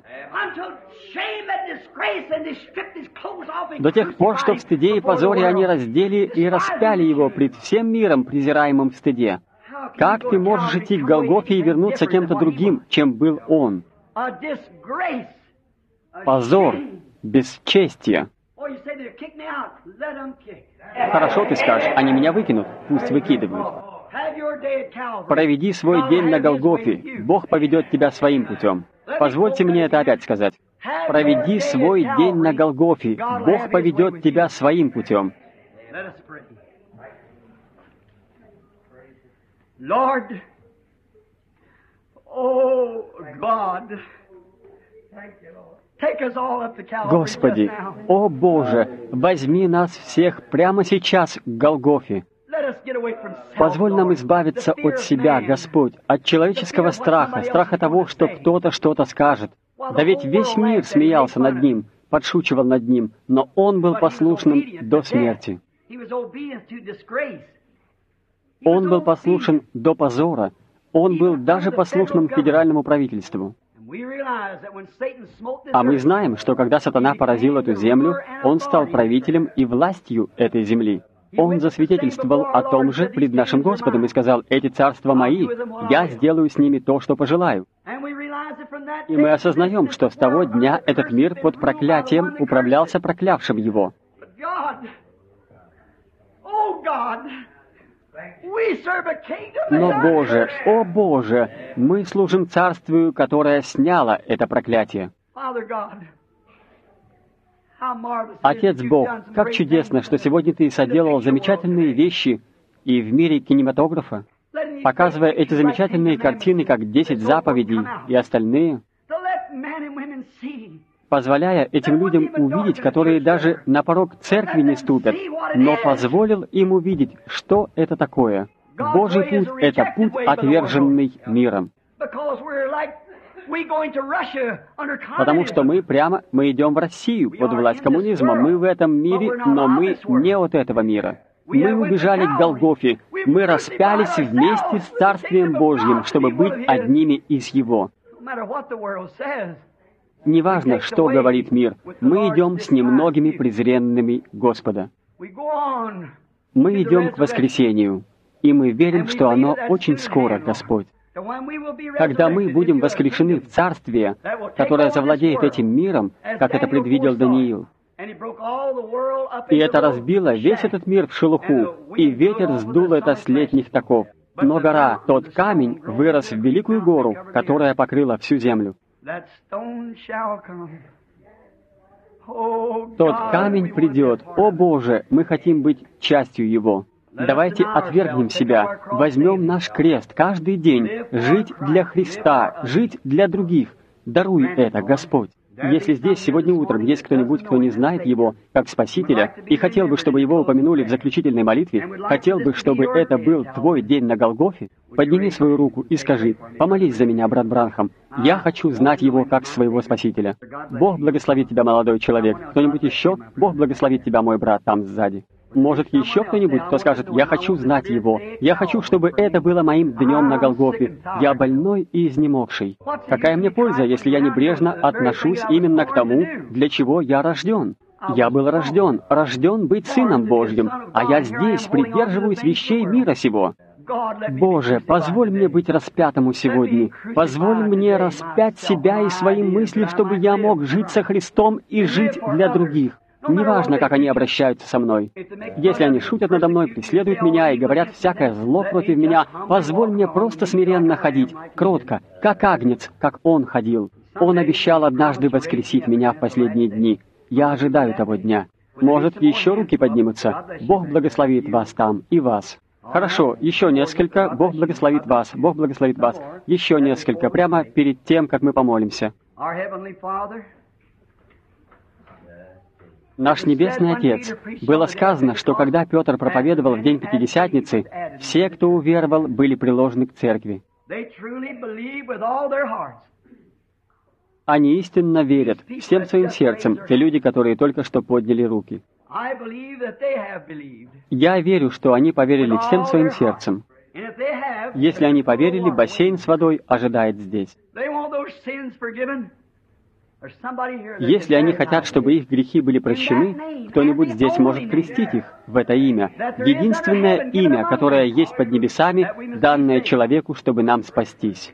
до тех пор, что в стыде и позоре они раздели и распяли Его пред всем миром, презираемым в стыде. Как ты можешь идти к Голгофе и вернуться кем-то другим, чем был Он? Позор, бесчестие. Хорошо, ты скажешь, они меня выкинут, пусть выкидывают. Проведи свой день на Голгофе, Бог поведет тебя своим путем. Позвольте мне это опять сказать. Проведи свой день на Голгофе, Бог поведет тебя своим путем. Lord, oh God, Господи, о Боже, возьми нас всех прямо сейчас к Голгофе. Позволь нам избавиться от себя, Господь, от человеческого страха, страха того, что кто-то что-то скажет. Да ведь весь мир смеялся над Ним, подшучивал над Ним, но Он был послушным до смерти. Он был послушен до позора. Он был даже послушным федеральному правительству. А мы знаем, что когда сатана поразил эту землю, он стал правителем и властью этой земли. Он засвидетельствовал о том же пред нашим Господом и сказал: «Эти царства мои, я сделаю с ними то, что пожелаю». И мы осознаем, что с того дня этот мир под проклятием управлялся проклявшим его. Но, Боже, о Боже, мы служим царствию, которое сняло это проклятие. Отец Бог, как чудесно, что сегодня Ты соделал замечательные вещи и в мире кинематографа, показывая эти замечательные картины, как 10 заповедей и остальные, позволяя этим людям увидеть, которые даже на порог церкви не ступят, но позволил им увидеть, что это такое. Божий путь — это путь, отверженный миром. Потому что мы идем в Россию под власть коммунизма. Мы в этом мире, но мы не от этого мира. Мы убежали к Голгофе. Мы распялись вместе с Царствием Божьим, чтобы быть одними из Его. Неважно, что говорит мир, мы идем с немногими презренными Господа. Мы идем к воскресению, и мы верим, что оно очень скоро, Господь. Когда мы будем воскрешены в Царствие, которое завладеет этим миром, как это предвидел Даниил, и это разбило весь этот мир в шелуху, и ветер сдул это с летних токов. Но гора, тот камень, вырос в великую гору, которая покрыла всю землю. Тот камень придет. О Боже, мы хотим быть частью его. Давайте отвергнем себя, возьмем наш крест каждый день, жить для Христа, жить для других. Даруй это, Господь. Если здесь сегодня утром есть кто-нибудь, кто не знает Его как Спасителя, и хотел бы, чтобы Его упомянули в заключительной молитве, хотел бы, чтобы это был твой день на Голгофе, подними свою руку и скажи: «Помолись за меня, брат Бранхам. Я хочу знать Его как своего Спасителя». Бог благословит тебя, молодой человек. Кто-нибудь еще? Бог благословит тебя, мой брат, там сзади. Может, еще кто-нибудь, кто скажет: «Я хочу знать Его. Я хочу, чтобы это было моим днем на Голгофе. Я больной и изнемогший. Какая мне польза, если я небрежно отношусь именно к тому, для чего я рожден? Я был рожден быть Сыном Божьим, а я здесь придерживаюсь вещей мира сего. Боже, позволь мне быть распятому сегодня. Позволь мне распять себя и свои мысли, чтобы я мог жить со Христом и жить для других. Неважно, как они обращаются со мной. Если они шутят надо мной, преследуют меня и говорят всякое зло против меня, позволь мне просто смиренно ходить, кротко, как агнец, как Он ходил. Он обещал однажды воскресить меня в последние дни. Я ожидаю того дня. Может, еще руки поднимутся? Бог благословит вас там и вас. Хорошо, еще несколько. Бог благословит вас. Бог благословит вас. Еще несколько, прямо перед тем, как мы помолимся. Наш Небесный Отец, было сказано, что когда Петр проповедовал в день Пятидесятницы, все, кто уверовал, были приложены к церкви. Они истинно верят всем своим сердцем, те люди, которые только что подняли руки. Я верю, что они поверили всем своим сердцем. Если они поверили, бассейн с водой ожидает здесь. Если они хотят, чтобы их грехи были прощены, кто-нибудь здесь может крестить их в это имя. Единственное имя, которое есть под небесами, данное человеку, чтобы нам спастись.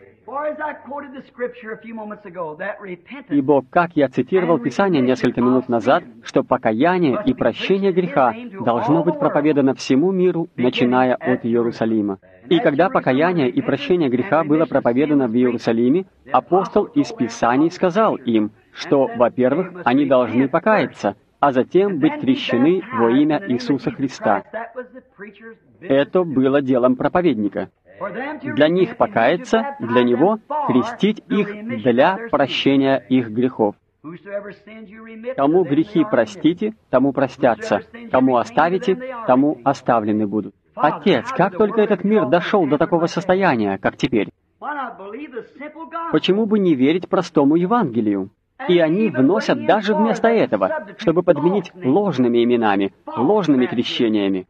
Ибо, как я цитировал Писание несколько минут назад, что покаяние и прощение греха должно быть проповедано всему миру, начиная от Иерусалима. И когда покаяние и прощение греха было проповедано в Иерусалиме, апостол из Писаний сказал им, что, во-первых, они должны покаяться, а затем быть крещены во имя Иисуса Христа. Это было делом проповедника. Для них покаяться, для Него крестить их для прощения их грехов. Кому грехи простите, тому простятся, кому оставите, тому оставлены будут. Отец, как только этот мир дошел до такого состояния, как теперь, почему бы не верить простому Евангелию? И они вносят даже вместо этого, чтобы подменить ложными именами, ложными крещениями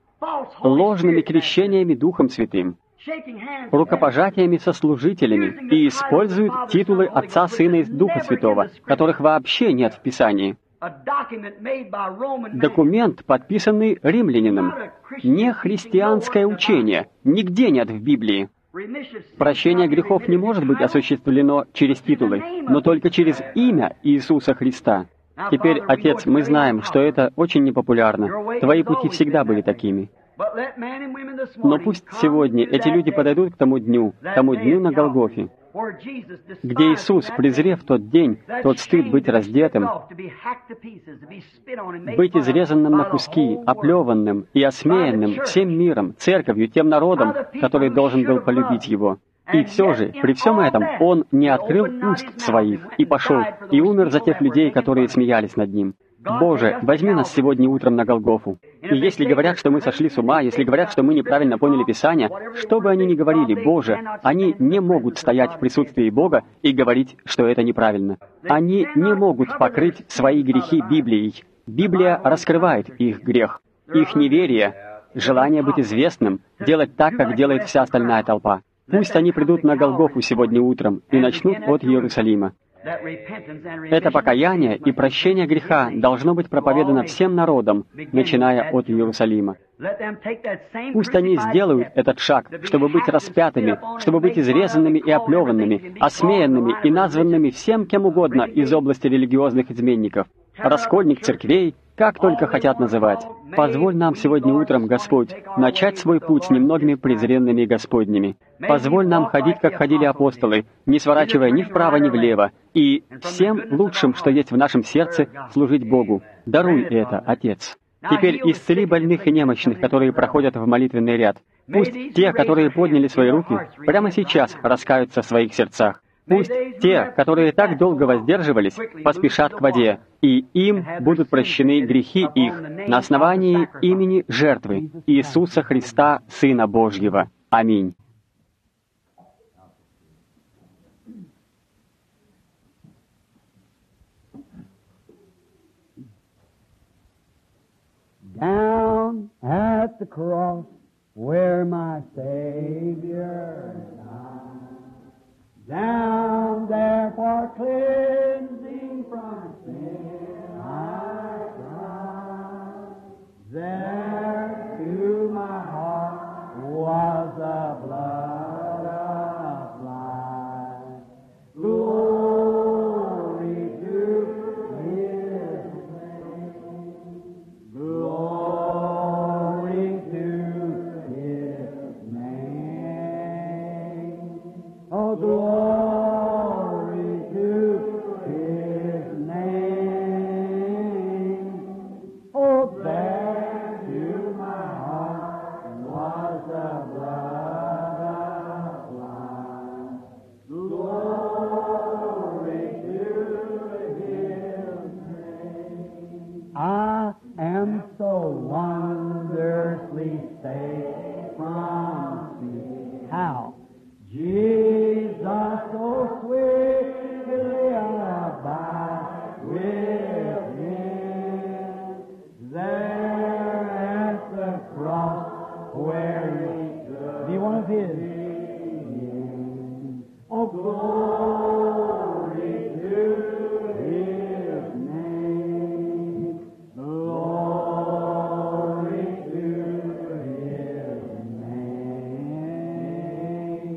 Духом Святым, рукопожатиями со служителями и используют титулы Отца, Сына и Духа Святого, которых вообще нет в Писании. Документ, подписанный римлянином, не христианское учение, нигде нет в Библии. Прощение грехов не может быть осуществлено через титулы, но только через имя Иисуса Христа. Теперь, Отец, мы знаем, что это очень непопулярно. Твои пути всегда были такими. Но пусть сегодня эти люди подойдут к тому дню на Голгофе, где Иисус, презрев тот день, тот стыд быть раздетым, быть изрезанным на куски, оплеванным и осмеянным всем миром, церковью, тем народом, который должен был полюбить Его. И все же, при всем этом, Он не открыл уст Своих и пошел, и умер за тех людей, которые смеялись над Ним. Боже, возьми нас сегодня утром на Голгофу. И если говорят, что мы сошли с ума, если говорят, что мы неправильно поняли Писание, что бы они ни говорили, Боже, они не могут стоять в присутствии Бога и говорить, что это неправильно. Они не могут покрыть свои грехи Библией. Библия раскрывает их грех, их неверие, желание быть известным, делать так, как делает вся остальная толпа. Пусть они придут на Голгофу сегодня утром и начнут от Иерусалима. Это покаяние и прощение греха должно быть проповедано всем народам, начиная от Иерусалима. Пусть они сделают этот шаг, чтобы быть распятыми, чтобы быть изрезанными и оплеванными, осмеянными и названными всем кем угодно из области религиозных изменников, раскольник церквей, как только хотят называть. Позволь нам сегодня утром, Господь, начать свой путь с немногими презренными Господними. Позволь нам ходить, как ходили апостолы, не сворачивая ни вправо, ни влево, и всем лучшим, что есть в нашем сердце, служить Богу. Даруй это, Отец. Теперь исцели больных и немощных, которые проходят в молитвенный ряд. Пусть те, которые подняли свои руки, прямо сейчас раскаются в своих сердцах. Пусть те, которые так долго воздерживались, поспешат к воде, и им будут прощены грехи их на основании имени жертвы Иисуса Христа, Сына Божьего. Аминь. Down at the cross where my Savior died, down there for cleansing from sin I cried. There to my heart was the blood applied. Glory to His name. Glory to His name. Oh, glory to His name. Oh, there to my heart was the blood applied. Glory to His name. I am so wondrously saved from sin. How? Jesus so sweetly abide within. There at the cross where He stood. Be one of His. Oh, glory to His name. Glory to His name.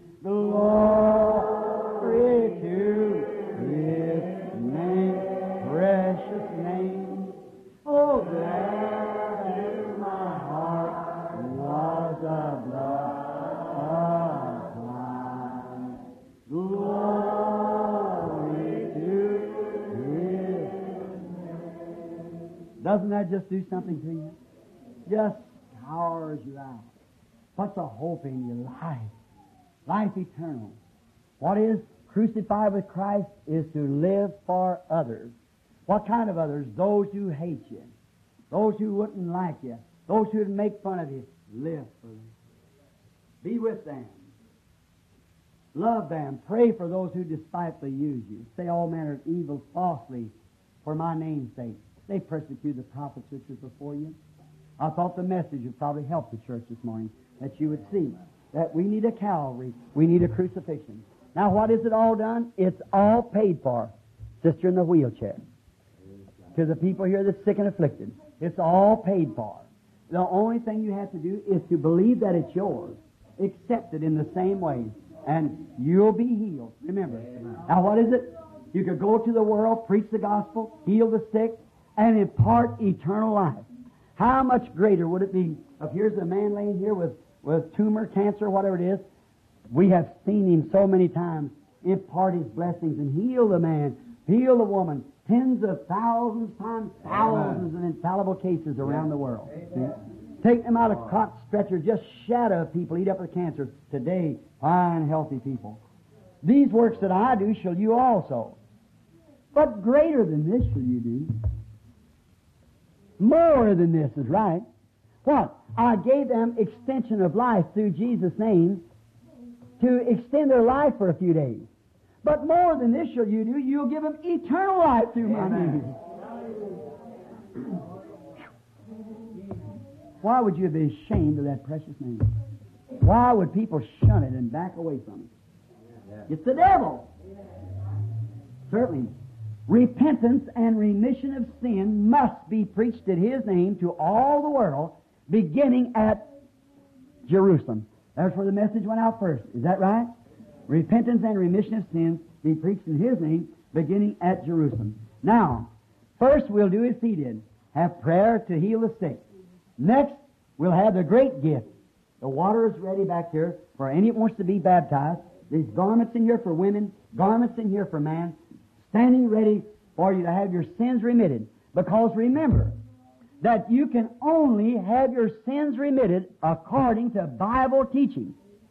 Glory to His name, precious name. Oh, there in my heart was a blood applied. Glory to His name. Doesn't that just do something to you? Just powers you out. What's the hope in you? Life. Life eternal. What is crucified with Christ is to live for others. What kind of others? Those who hate you. Those who wouldn't like you. Those who would make fun of you. Live for them. Be with them. Love them. Pray for those who despitefully use you. Say all manner of evil falsely for my name's sake. They persecute the prophets which was before you. I thought the message would probably help the church this morning, that you would see that we need a Calvary, we need a crucifixion. Now what is it all done? It's all paid for. Sister in the wheelchair. To the people here that's sick and afflicted. It's all paid for. The only thing you have to do is to believe that it's yours. Accept it in the same way. And you'll be healed. Remember. Now what is it? You could go to the world, preach the gospel, heal the sick, and impart eternal life. How much greater would it be if here's a man laying here with tumor, cancer, whatever it is. We have seen him so many times impart his blessings and heal the man, heal the woman, tens of thousands times thousands of infallible cases around the world. Take them out of cot stretchers, just shadow of people, eat up with cancer. Today, fine, healthy people. These works that I do shall you also. But greater than this shall you do. More than this is right. What? I gave them extension of life through Jesus' name to extend their life for a few days. But more than this shall you do, you'll give them eternal life through my name. Why would you be ashamed of that precious name? Why would people shun it and back away from it? It's the devil. Certainly. Repentance and remission of sin must be preached in His name to all the world, beginning at Jerusalem. That's where the message went out first. Is that right? Repentance and remission of sins be preached in His name, beginning at Jerusalem. Now, first we'll do as He did. Have prayer to heal the sick. Next, we'll have the great gift. The water is ready back here for any that wants to be baptized. There's garments in here for women, garments in here for man, standing ready for you to have your sins remitted. Because remember that you can only have your sins remitted according to Bible teaching.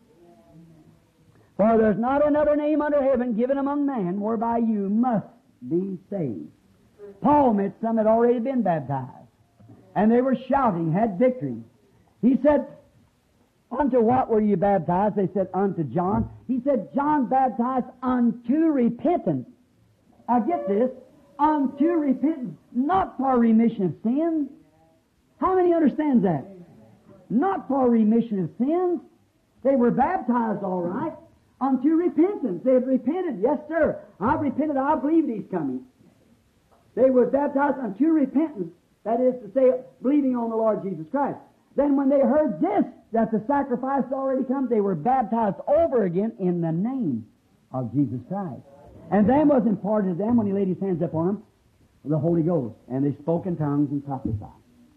For there's not another name under heaven given among men whereby you must be saved. Paul met some that had already been baptized. And they were shouting, had victory. He said, unto what were you baptized? They said, unto John. He said, John baptized unto repentance. Now get this, unto repentance, not for remission of sins. How many understands that? Not for remission of sins. They were baptized all right, unto repentance. They had repented. Yes, sir. I've repented. I believe He's coming. They were baptized unto repentance. That is to say, believing on the Lord Jesus Christ. Then when they heard this, that the sacrifice had already come, they were baptized over again in the name of Jesus Christ. And then was imparted to them, when He laid His hands upon them, the Holy Ghost. And they spoke in tongues and prophesied.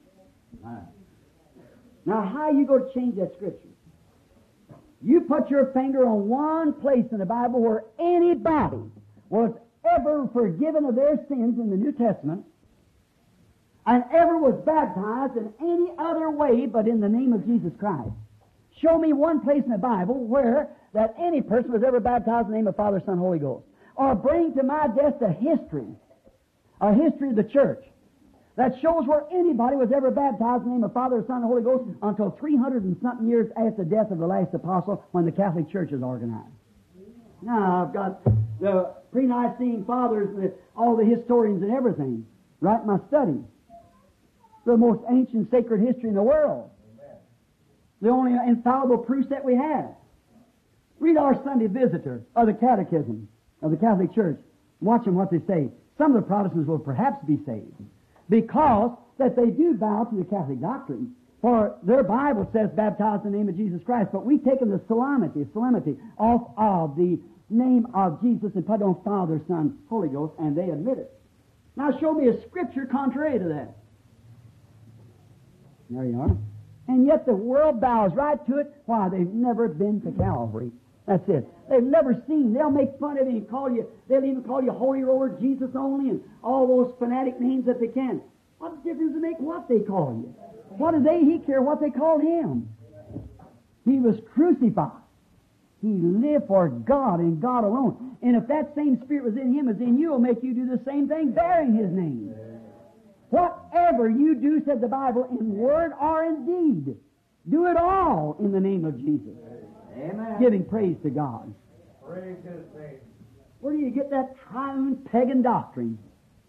Now, how are you going to change that Scripture? You put your finger on one place in the Bible where anybody was ever forgiven of their sins in the New Testament, and ever was baptized in any other way but in the name of Jesus Christ. Show me one place in the Bible where that any person was ever baptized in the name of Father, Son, Holy Ghost. Or bring to my desk a history of the church that shows where anybody was ever baptized in the name of Father, Son, and Holy Ghost until 300 and something years after the death of the last apostle, when the Catholic Church is organized. Now, I've got the pre-Nicene fathers, all the historians and everything, write my study. The most ancient sacred history in the world. The only infallible proofs that we have. Read our Sunday Visitor, or the Catechism of the Catholic Church. Watch them what they say. Some of the Protestants will perhaps be saved, because that they do bow to the Catholic doctrine. For their Bible says, baptized in the name of Jesus Christ, but we've taken the solemnity off of the name of Jesus and put on Father, Son, Holy Ghost, and they admit it. Now show me a Scripture contrary to that. There you are. And yet the world bows right to it. Why? They've never been to Calvary. That's it. They've never seen. They'll make fun of you and call you, they'll even call you Holy Roller, Jesus only, and all those fanatic names that they can. What difference does it make what they call you? What do he care what they call Him? He was crucified. He lived for God and God alone. And if that same Spirit was in Him as in you, will make you do the same thing, bearing His name. Whatever you do, said the Bible, in word or in deed, do it all in the name of Jesus. Amen. Giving praise to God. Praise His name. Where do you get that triune pagan doctrine?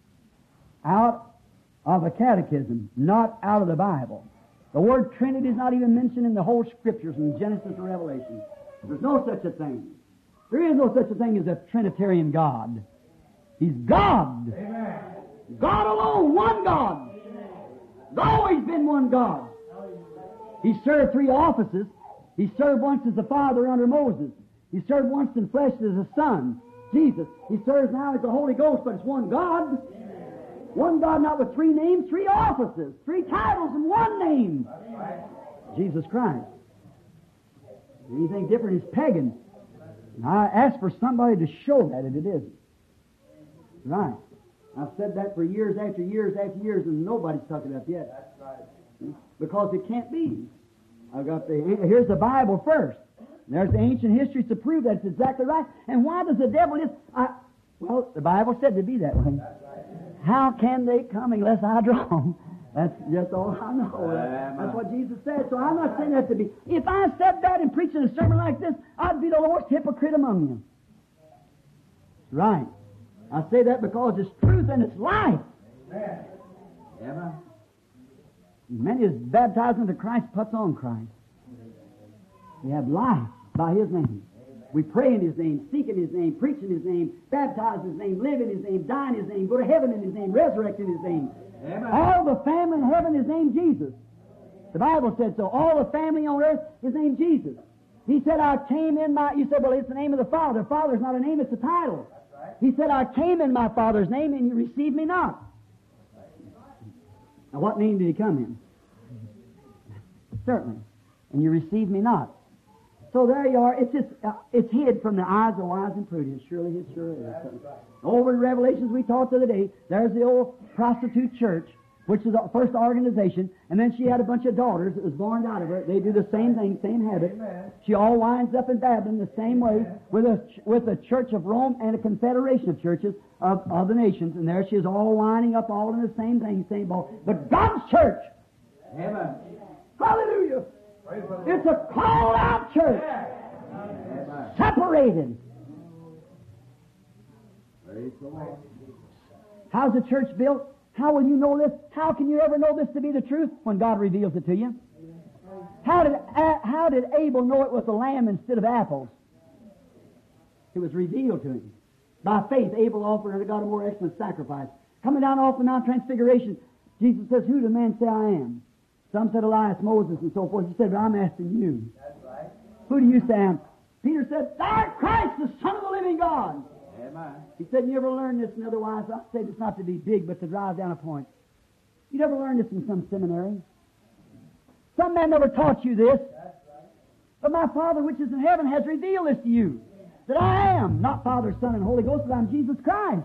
Out of a catechism, not out of the Bible. The word Trinity is not even mentioned in the whole Scriptures from Genesis to Revelation. There's no such a thing. There is no such a thing as a Trinitarian God. He's God. Amen. God alone, one God. There's always been one God. He served three offices. He served once as the Father under Moses. He served once in flesh as the Son, Jesus. He serves now as the Holy Ghost, but it's one God. One God, not with three names, three offices, three titles, and one name. Jesus Christ. Anything different is pagan. And I ask for somebody to show that, and it isn't. Right. I've said that for years after years after years, and nobody's took it up yet. Because it can't be. Here's the Bible first. There's the ancient histories to prove that it's exactly right. And why does the devil well, the Bible said to be that way. How can they come unless I draw them? That's just all I know. That's what Jesus said. So I'm not saying that to be. If I said that and preaching a sermon like this, I'd be the lowest hypocrite among you. Right. I say that because it's truth and it's life. Amen. Many is baptized into Christ, puts on Christ. We have life by His name. We pray in His name, seek in His name, preach in His name, baptize in His name, live in His name, die in His name, go to heaven in His name, resurrect in His name. Amen. All the family in heaven is named Jesus. The Bible said so. All the family on earth is named Jesus. He said, I came in my... You said, well, it's the name of the Father. Father's not a name, it's a title. He said, I came in my Father's name and you received me not. Now, what name did He come in? Certainly. And you received me not. So there you are. It's just, it's hid from the eyes of wise and prudent. Surely it sure is. Over in Revelations we taught the other day, there's the old prostitute church, which is the first organization, and then she had a bunch of daughters that was born out of her. They do the same thing, same habit. Amen. She all winds up in Babylon the same way with a church of Rome and a confederation of churches of the nations, and there she is all winding up all in the same thing, same ball. But God's church, Amen. hallelujah, Praise the Lord. it's a called out church, Amen. separated. Praise the Lord. How's the church built? How will you know this? How can you ever know this to be the truth? When God reveals it to you. How did Abel know it was a lamb instead of apples? It was revealed to him. By faith, Abel offered unto God a more excellent sacrifice. Coming down off the Mount Transfiguration, Jesus says, who do men say I am? Some said Elias, Moses, and so forth. He said, but I'm asking you. That's right. Who do you say I am? Peter said, thou art Christ, the Son of the living God. Amen. He said, you ever learned this, and otherwise I say this not to be big, but to drive down a point. You never learned this in some seminary. Some man never taught you this. But my Father which is in heaven has revealed this to you. That I am, not Father, Son, and Holy Ghost, but I'm Jesus Christ.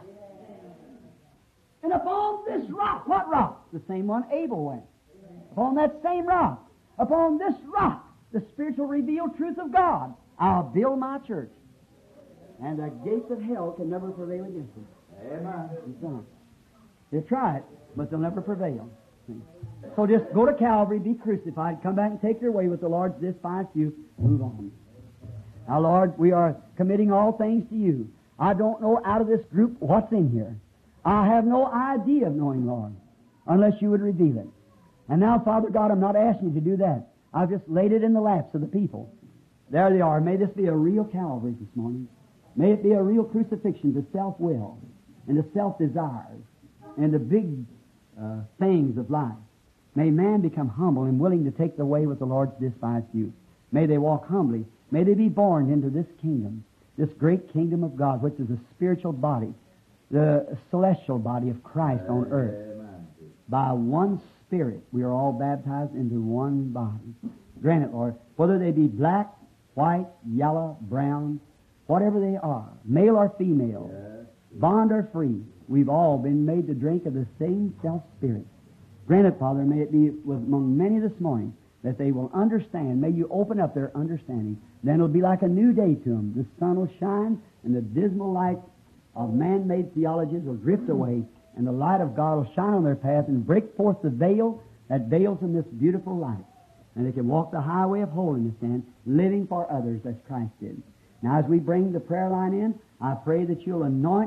And upon this rock, what rock? The same one Abel went. Upon that same rock, upon this rock, the spiritual revealed truth of God, I'll build my church. And the gates of hell can never prevail against it. Amen. It's done. They'll try it, but they'll never prevail. See? So just go to Calvary, be crucified, come back and take your way with the Lord's despised few, move on. Now, Lord, we are committing all things to you. I don't know out of this group what's in here. I have no idea of knowing, Lord, unless you would reveal it. And now, Father God, I'm not asking you to do that. I've just laid it in the laps of the people. There they are. May this be a real Calvary this morning. May it be a real crucifixion to self-will and to self-desires and the big things of life. May man become humble and willing to take the way with the Lord's despised few. May they walk humbly. May they be born into this kingdom, this great kingdom of God, which is a spiritual body, the celestial body of Christ on earth. Amen. By one Spirit, we are all baptized into one body. Grant it, Lord, whether they be black, white, yellow, brown, whatever they are, male or female, bond or free, we've all been made to drink of the same self-spirit. Grant it, Father, may it be among many this morning that they will understand. May you open up their understanding. Then it'll be like a new day to them. The sun will shine, and the dismal light of man-made theologies will drift away, and the light of God will shine on their path and break forth the veil that veils them this beautiful light. And they can walk the highway of holiness then, living for others as Christ did. Now, as we bring the prayer line in, I pray that you'll anoint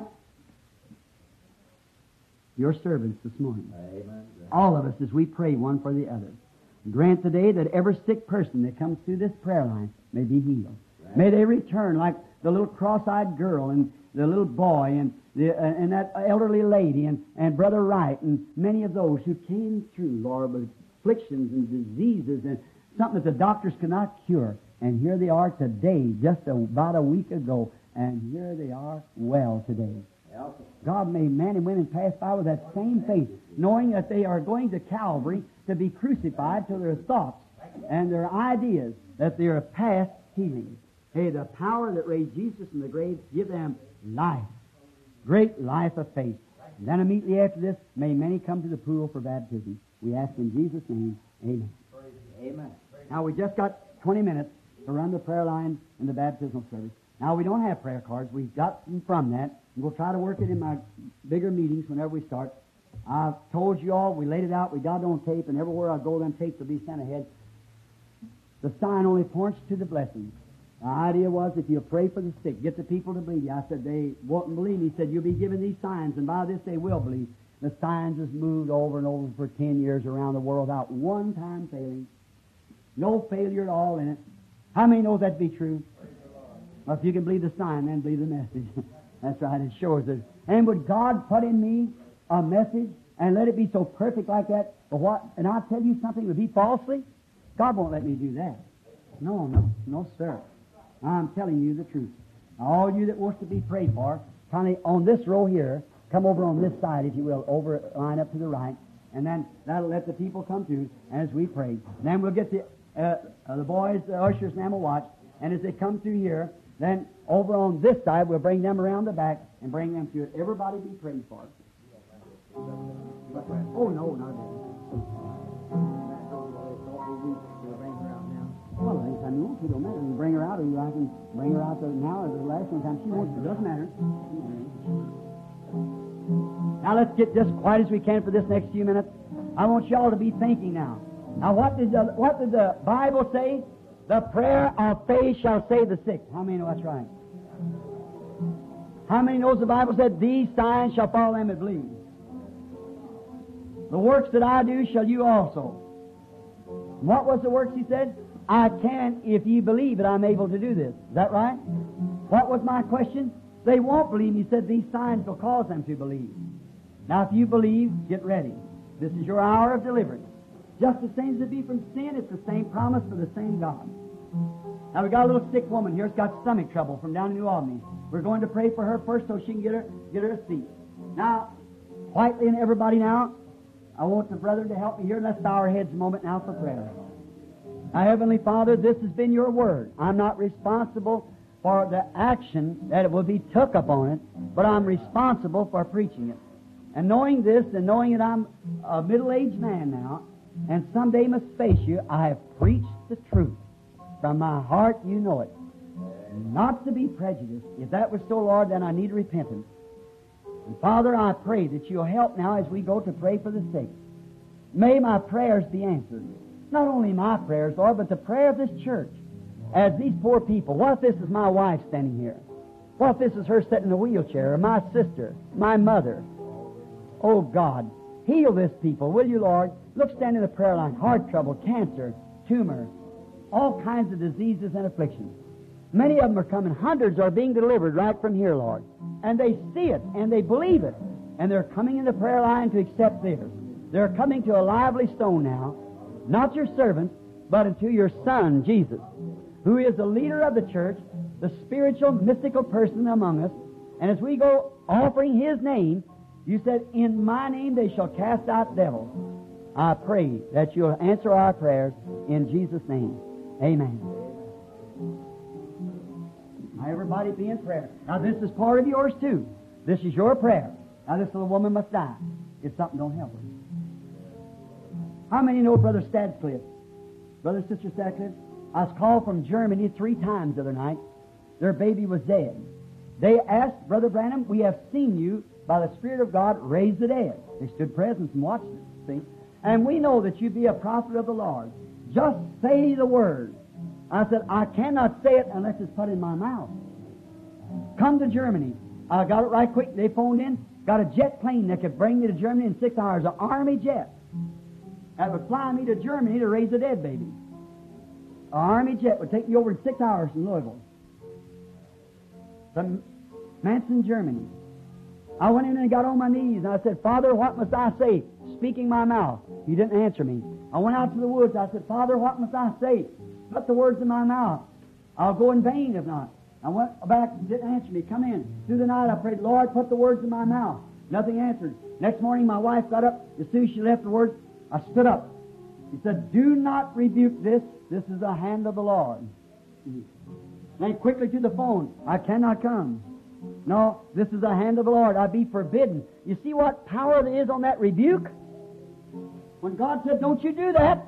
your servants this morning. Amen. All of us as we pray one for the other. Grant today that every sick person that comes through this prayer line may be healed. Right. May they return like the little cross-eyed girl and the little boy and that elderly lady and Brother Wright and many of those who came through, Lord, with afflictions and diseases and something that the doctors could not cure. And here they are today, just about a week ago, and here they are well today. God made men and women pass by with that same faith, knowing that they are going to Calvary to be crucified to their thoughts and their ideas, that they are past healing. Hey, the power that raised Jesus from the grave, give them life, great life of faith. And then immediately after this, may many come to the pool for baptism. We ask in Jesus' name, amen. Amen. Now, we just got 20 minutes to run the prayer line and the baptismal service. Now, we don't have prayer cards. We've got them from that. And we'll try to work it in my bigger meetings whenever we start. I've told you all, we laid it out, we got it on tape, and everywhere I go, them tapes will be sent ahead. The sign only points to the blessing. The idea was if you pray for the sick, get the people to believe you. I said, they won't believe me. He said, you'll be given these signs, and by this they will believe. The signs has moved over and over for 10 years around the world without one time failing. No failure at all in it. How many knows that to be true? Well, if you can believe the sign, then believe the message. That's right, it shows it. And would God put in me a message and let it be so perfect like that? For what? And I'll tell you something, would be falsely? God won't let me do that. No, sir. I'm telling you the truth. Now, all you that wants to be prayed for, kindly on this row here, come over on this side, if you will, over, line up to the right, and then that'll let the people come through as we pray. Then we'll get the boys, the ushers, and them will watch, and as they come through here, then over on this side, we'll bring them around the back and bring them through it. Everybody be prayed for. Oh, no, not that. Well, anytime you want to, don't matter. You bring her out, or I can bring her out now or the last one time she wants to. It doesn't matter. Now let's get just quiet as we can for this next few minutes. I want you all to be thinking now. Now, what did the Bible say? The prayer of faith shall save the sick. How many know that's right? How many knows the Bible said, these signs shall follow them that believe? The works that I do shall you also. What was the works, he said? I can, if ye believe it, I'm able to do this. Is that right? What was my question? They won't believe. He said, these signs will cause them to believe. Now, if you believe, get ready. This is your hour of deliverance. Just the same as it be from sin, it's the same promise for the same God. Now, we got a little sick woman here that's got stomach trouble from down in New Albany. We're going to pray for her first so she can get her a seat. Now, quietly and everybody now, I want the brother to help me here. Let's bow our heads a moment now for prayer. Now, Heavenly Father, this has been your word. I'm not responsible for the action that it will be took upon it, but I'm responsible for preaching it. And knowing this, and knowing that I'm a middle-aged man now, and someday must face you, I have preached the truth. From my heart, you know it. Not to be prejudiced. If that was so, Lord, then I need repentance. And Father, I pray that you'll help now as we go to pray for the sick. May my prayers be answered. Not only my prayers, Lord, but the prayer of this church. As these poor people, what if this is my wife standing here? What if this is her sitting in a wheelchair, or my sister, my mother? Oh, God, heal this people, will you, Lord? Look, stand in the prayer line. Heart trouble, cancer, tumor, all kinds of diseases and afflictions. Many of them are coming. Hundreds are being delivered right from here, Lord. And they see it, and they believe it. And they're coming in the prayer line to accept theirs. They're coming to a lively stone now. Not your servants, but unto your Son, Jesus, who is the leader of the church, the spiritual, mystical person among us. And as we go offering His name, you said, in my name they shall cast out devils. I pray that you'll answer our prayers in Jesus' name. Amen. Now, everybody be in prayer. Now, this is part of yours, too. This is your prayer. Now, this little woman must die if something don't help her. How many know Brother Stadscliffe? Brother and Sister Sutcliffe, I was called from Germany 3 times the other night. Their baby was dead. They asked, Brother Branham, we have seen you, by the Spirit of God, raise the dead. They stood present and watched it, see? And we know that you be a prophet of the Lord. Just say the word. I said, I cannot say it unless it's put in my mouth. Come to Germany. I got it right quick. They phoned in, got a jet plane that could bring me to Germany in 6 hours, an Army jet. That would fly me to Germany to raise a dead baby. An Army jet would take me over in 6 hours from Louisville. From Manson, Germany. I went in and got on my knees and I said, Father, what must I say? Speaking my mouth. He didn't answer me. I went out to the woods. I said, Father, what must I say? Put the words in my mouth. I'll go in vain if not. I went back. He didn't answer me. Come in. Through the night I prayed, Lord, put the words in my mouth. Nothing answered. Next morning my wife got up. As soon as she left the words, I stood up. He said, do not rebuke this. This is the hand of the Lord. Then quickly to the phone. I cannot come. No, this is the hand of the Lord. I be forbidden. You see what power there is on that rebuke? When God said, don't you do that.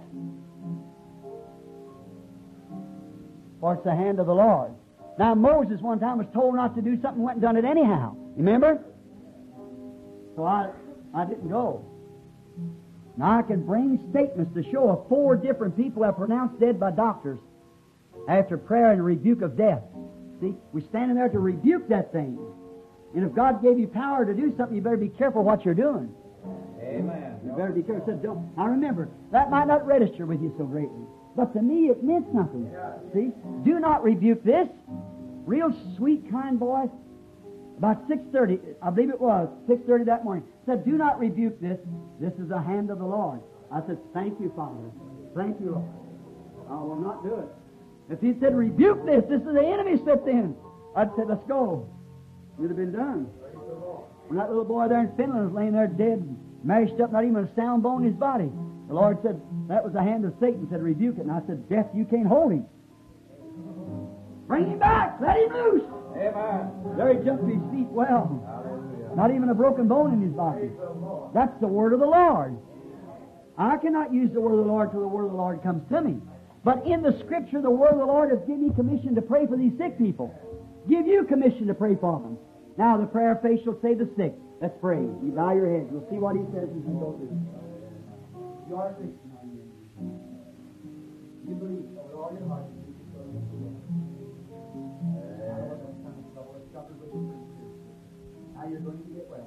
For it's the hand of the Lord. Now Moses one time was told not to do something, went and done it anyhow. Remember? So I didn't go. Now I can bring statements to show of 4 different people have pronounced dead by doctors after prayer and rebuke of death. See, we're standing there to rebuke that thing. And if God gave you power to do something, you better be careful what you're doing. Amen. You better be careful. Said, don't. Now remember, that might not register with you so greatly. But to me, it meant something. See? Do not rebuke this. Real sweet, kind voice. About 6:30, I believe it was, 6:30 that morning. Said, do not rebuke this. This is the hand of the Lord. I said, thank you, Father. Thank you, Lord. I will not do it. If he said, rebuke this, this is the enemy slipped in. I'd say, let's go. It would have been done. When that little boy there in Finland was laying there dead, mashed up, not even a sound bone in his body. The Lord said, that was the hand of Satan, said, rebuke it. And I said, death, you can't hold him. Bring him back. Let him loose. Amen. There he jumped to his feet well. Hallelujah. Not even a broken bone in his body. That's the word of the Lord. I cannot use the word of the Lord till the word of the Lord comes to me. But in the Scripture, the word of the Lord has given me commission to pray for these sick people. Give you commission to pray for them. Now the prayer of faith shall save the sick. Let's pray. You bow your head. You'll see what he says as you go through. You are a Christian, are you? You believe with all your heart. Now you're going to get well.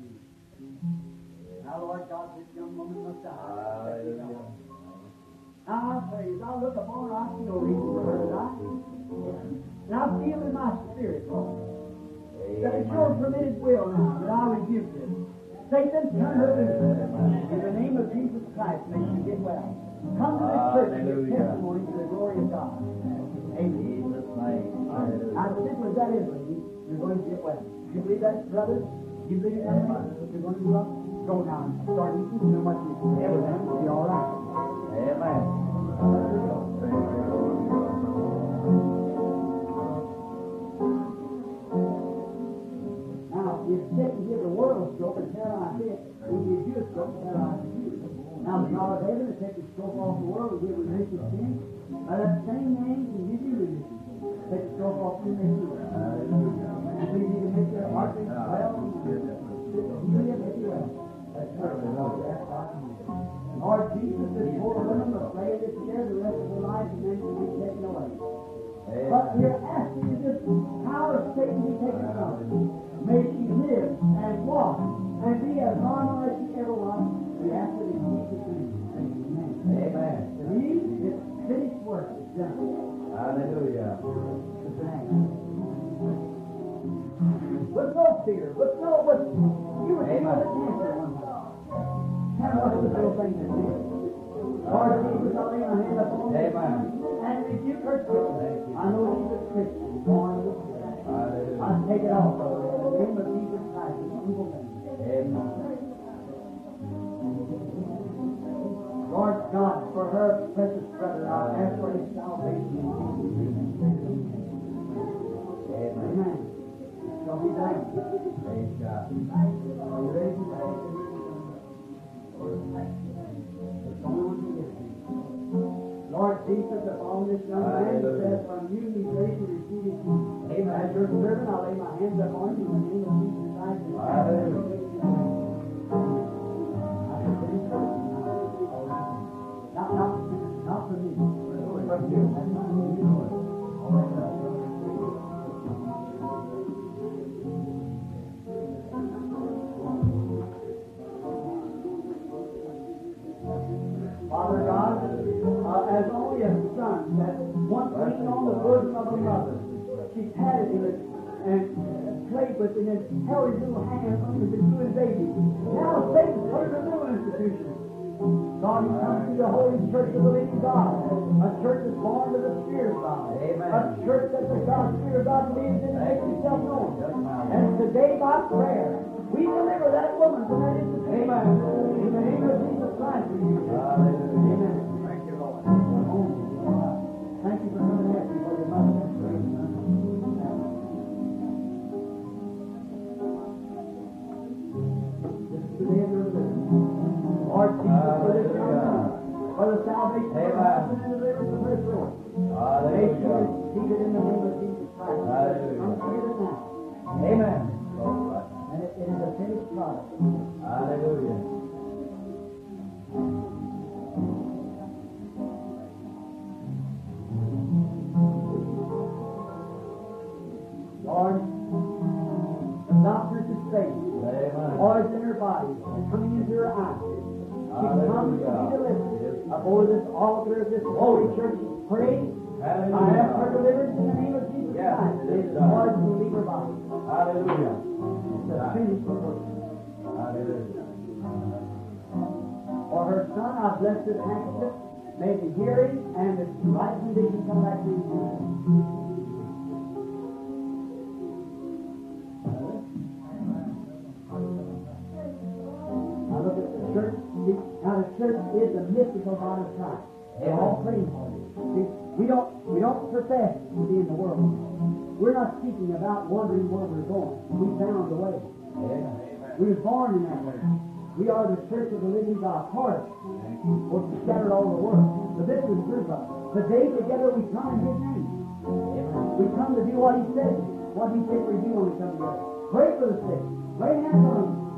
Now, Lord God, this young woman must die. Now I praise. I look upon her. I see no reason for her to die. And I feel in my spirit, Lord, that it's your permitted will now that I rebuke this. Satan, turn her loose. In the name of Jesus Christ, may she get well. Come to this church and give testimony to the glory of God. Amen. Now, as simple as that is, lady, you're going to get well. You believe that, brother? You believe that? You're going to go up? Go now. Start eating. You know what you ever done. It'll be all right. Amen. Now, if Satan give the world a stroke and paralyze it, he gives you a stroke and paralyze you. Now, the God of heaven will take the stroke off the world and give remission of sin. By that same name, he can give you remission. Take the stroke off you and make you well. And so you need to make your heart beat well. Make you well. That's right. Lord Jesus, this poor woman must lay this chair the rest of her life and then she'll be taken away. But we're asking you this power of Satan to be taken from her. May she live and walk and be as normal as she ever was. We ask it in Jesus' name. Amen. Amen. Believe it's finished work. It's done. Hallelujah. With no fear, with no, you were able to answer one time. Now what's the little thing to do? Lord Jesus, I'll lay my hand upon her. Amen. And rebuke her children. I know she's a Christian, born of the Spirit. Hallelujah. I'll take it off of her. In the name of Jesus Christ, in evil name. Amen. Lord God, for her precious brother, I ask for his salvation. Amen. Shall be done. Praise God. Are you ready to pray? There's only one thing to do. Lord Lord Jesus, upon this young man who says, from you he's ready to receive his Amen. As your servant, I'll lay my hands upon you in the name of Jesus Christ. Not for me. From you. That's not you. Father God, as only a son that once leaned on the bosom of a mother, she patted him and played with him and held his little hand under the new baby. Now Satan's put in a new institution. God, he comes to the holy church of the living God, a church that's born to the Spirit of God, a church that the God, Spirit of God lives in and makes himself known. And today by prayer, we deliver that woman from that institution. In the name of Jesus Christ. Amen. Thank you, Lord. Thank you for coming at me for your mother. This is the day of your living. Lord Jesus, for this young woman, for the salvation of her husband and deliverance of her soul. May she be seated in the name of Jesus Christ. Come together now. Amen. And it is a finished product. Hallelujah. Lord, the doctors of Satan, oils in her body, are coming into her eyes. She comes to be delivered. Before this altar of this holy church is prayed. I ask her deliverance in the name of Jesus Christ. May the Lord leave her body. Hallelujah. It's a finished work. Hallelujah. For her son, I bless this handkerchief. May the hearing and the right condition come back to you. Now look at the church. Now the church is the mystical body of Christ. They're all praying for you. See, we don't profess to be in the world. We're not seeking about wondering where we're going. We found the way. We were born in that way. We are the church of the living God. Part or scattered all over the world. But this is group of us. Today together we come in His name. We come to do what He said. What He said we do when we come together. Pray for the sick. Lay hands on them.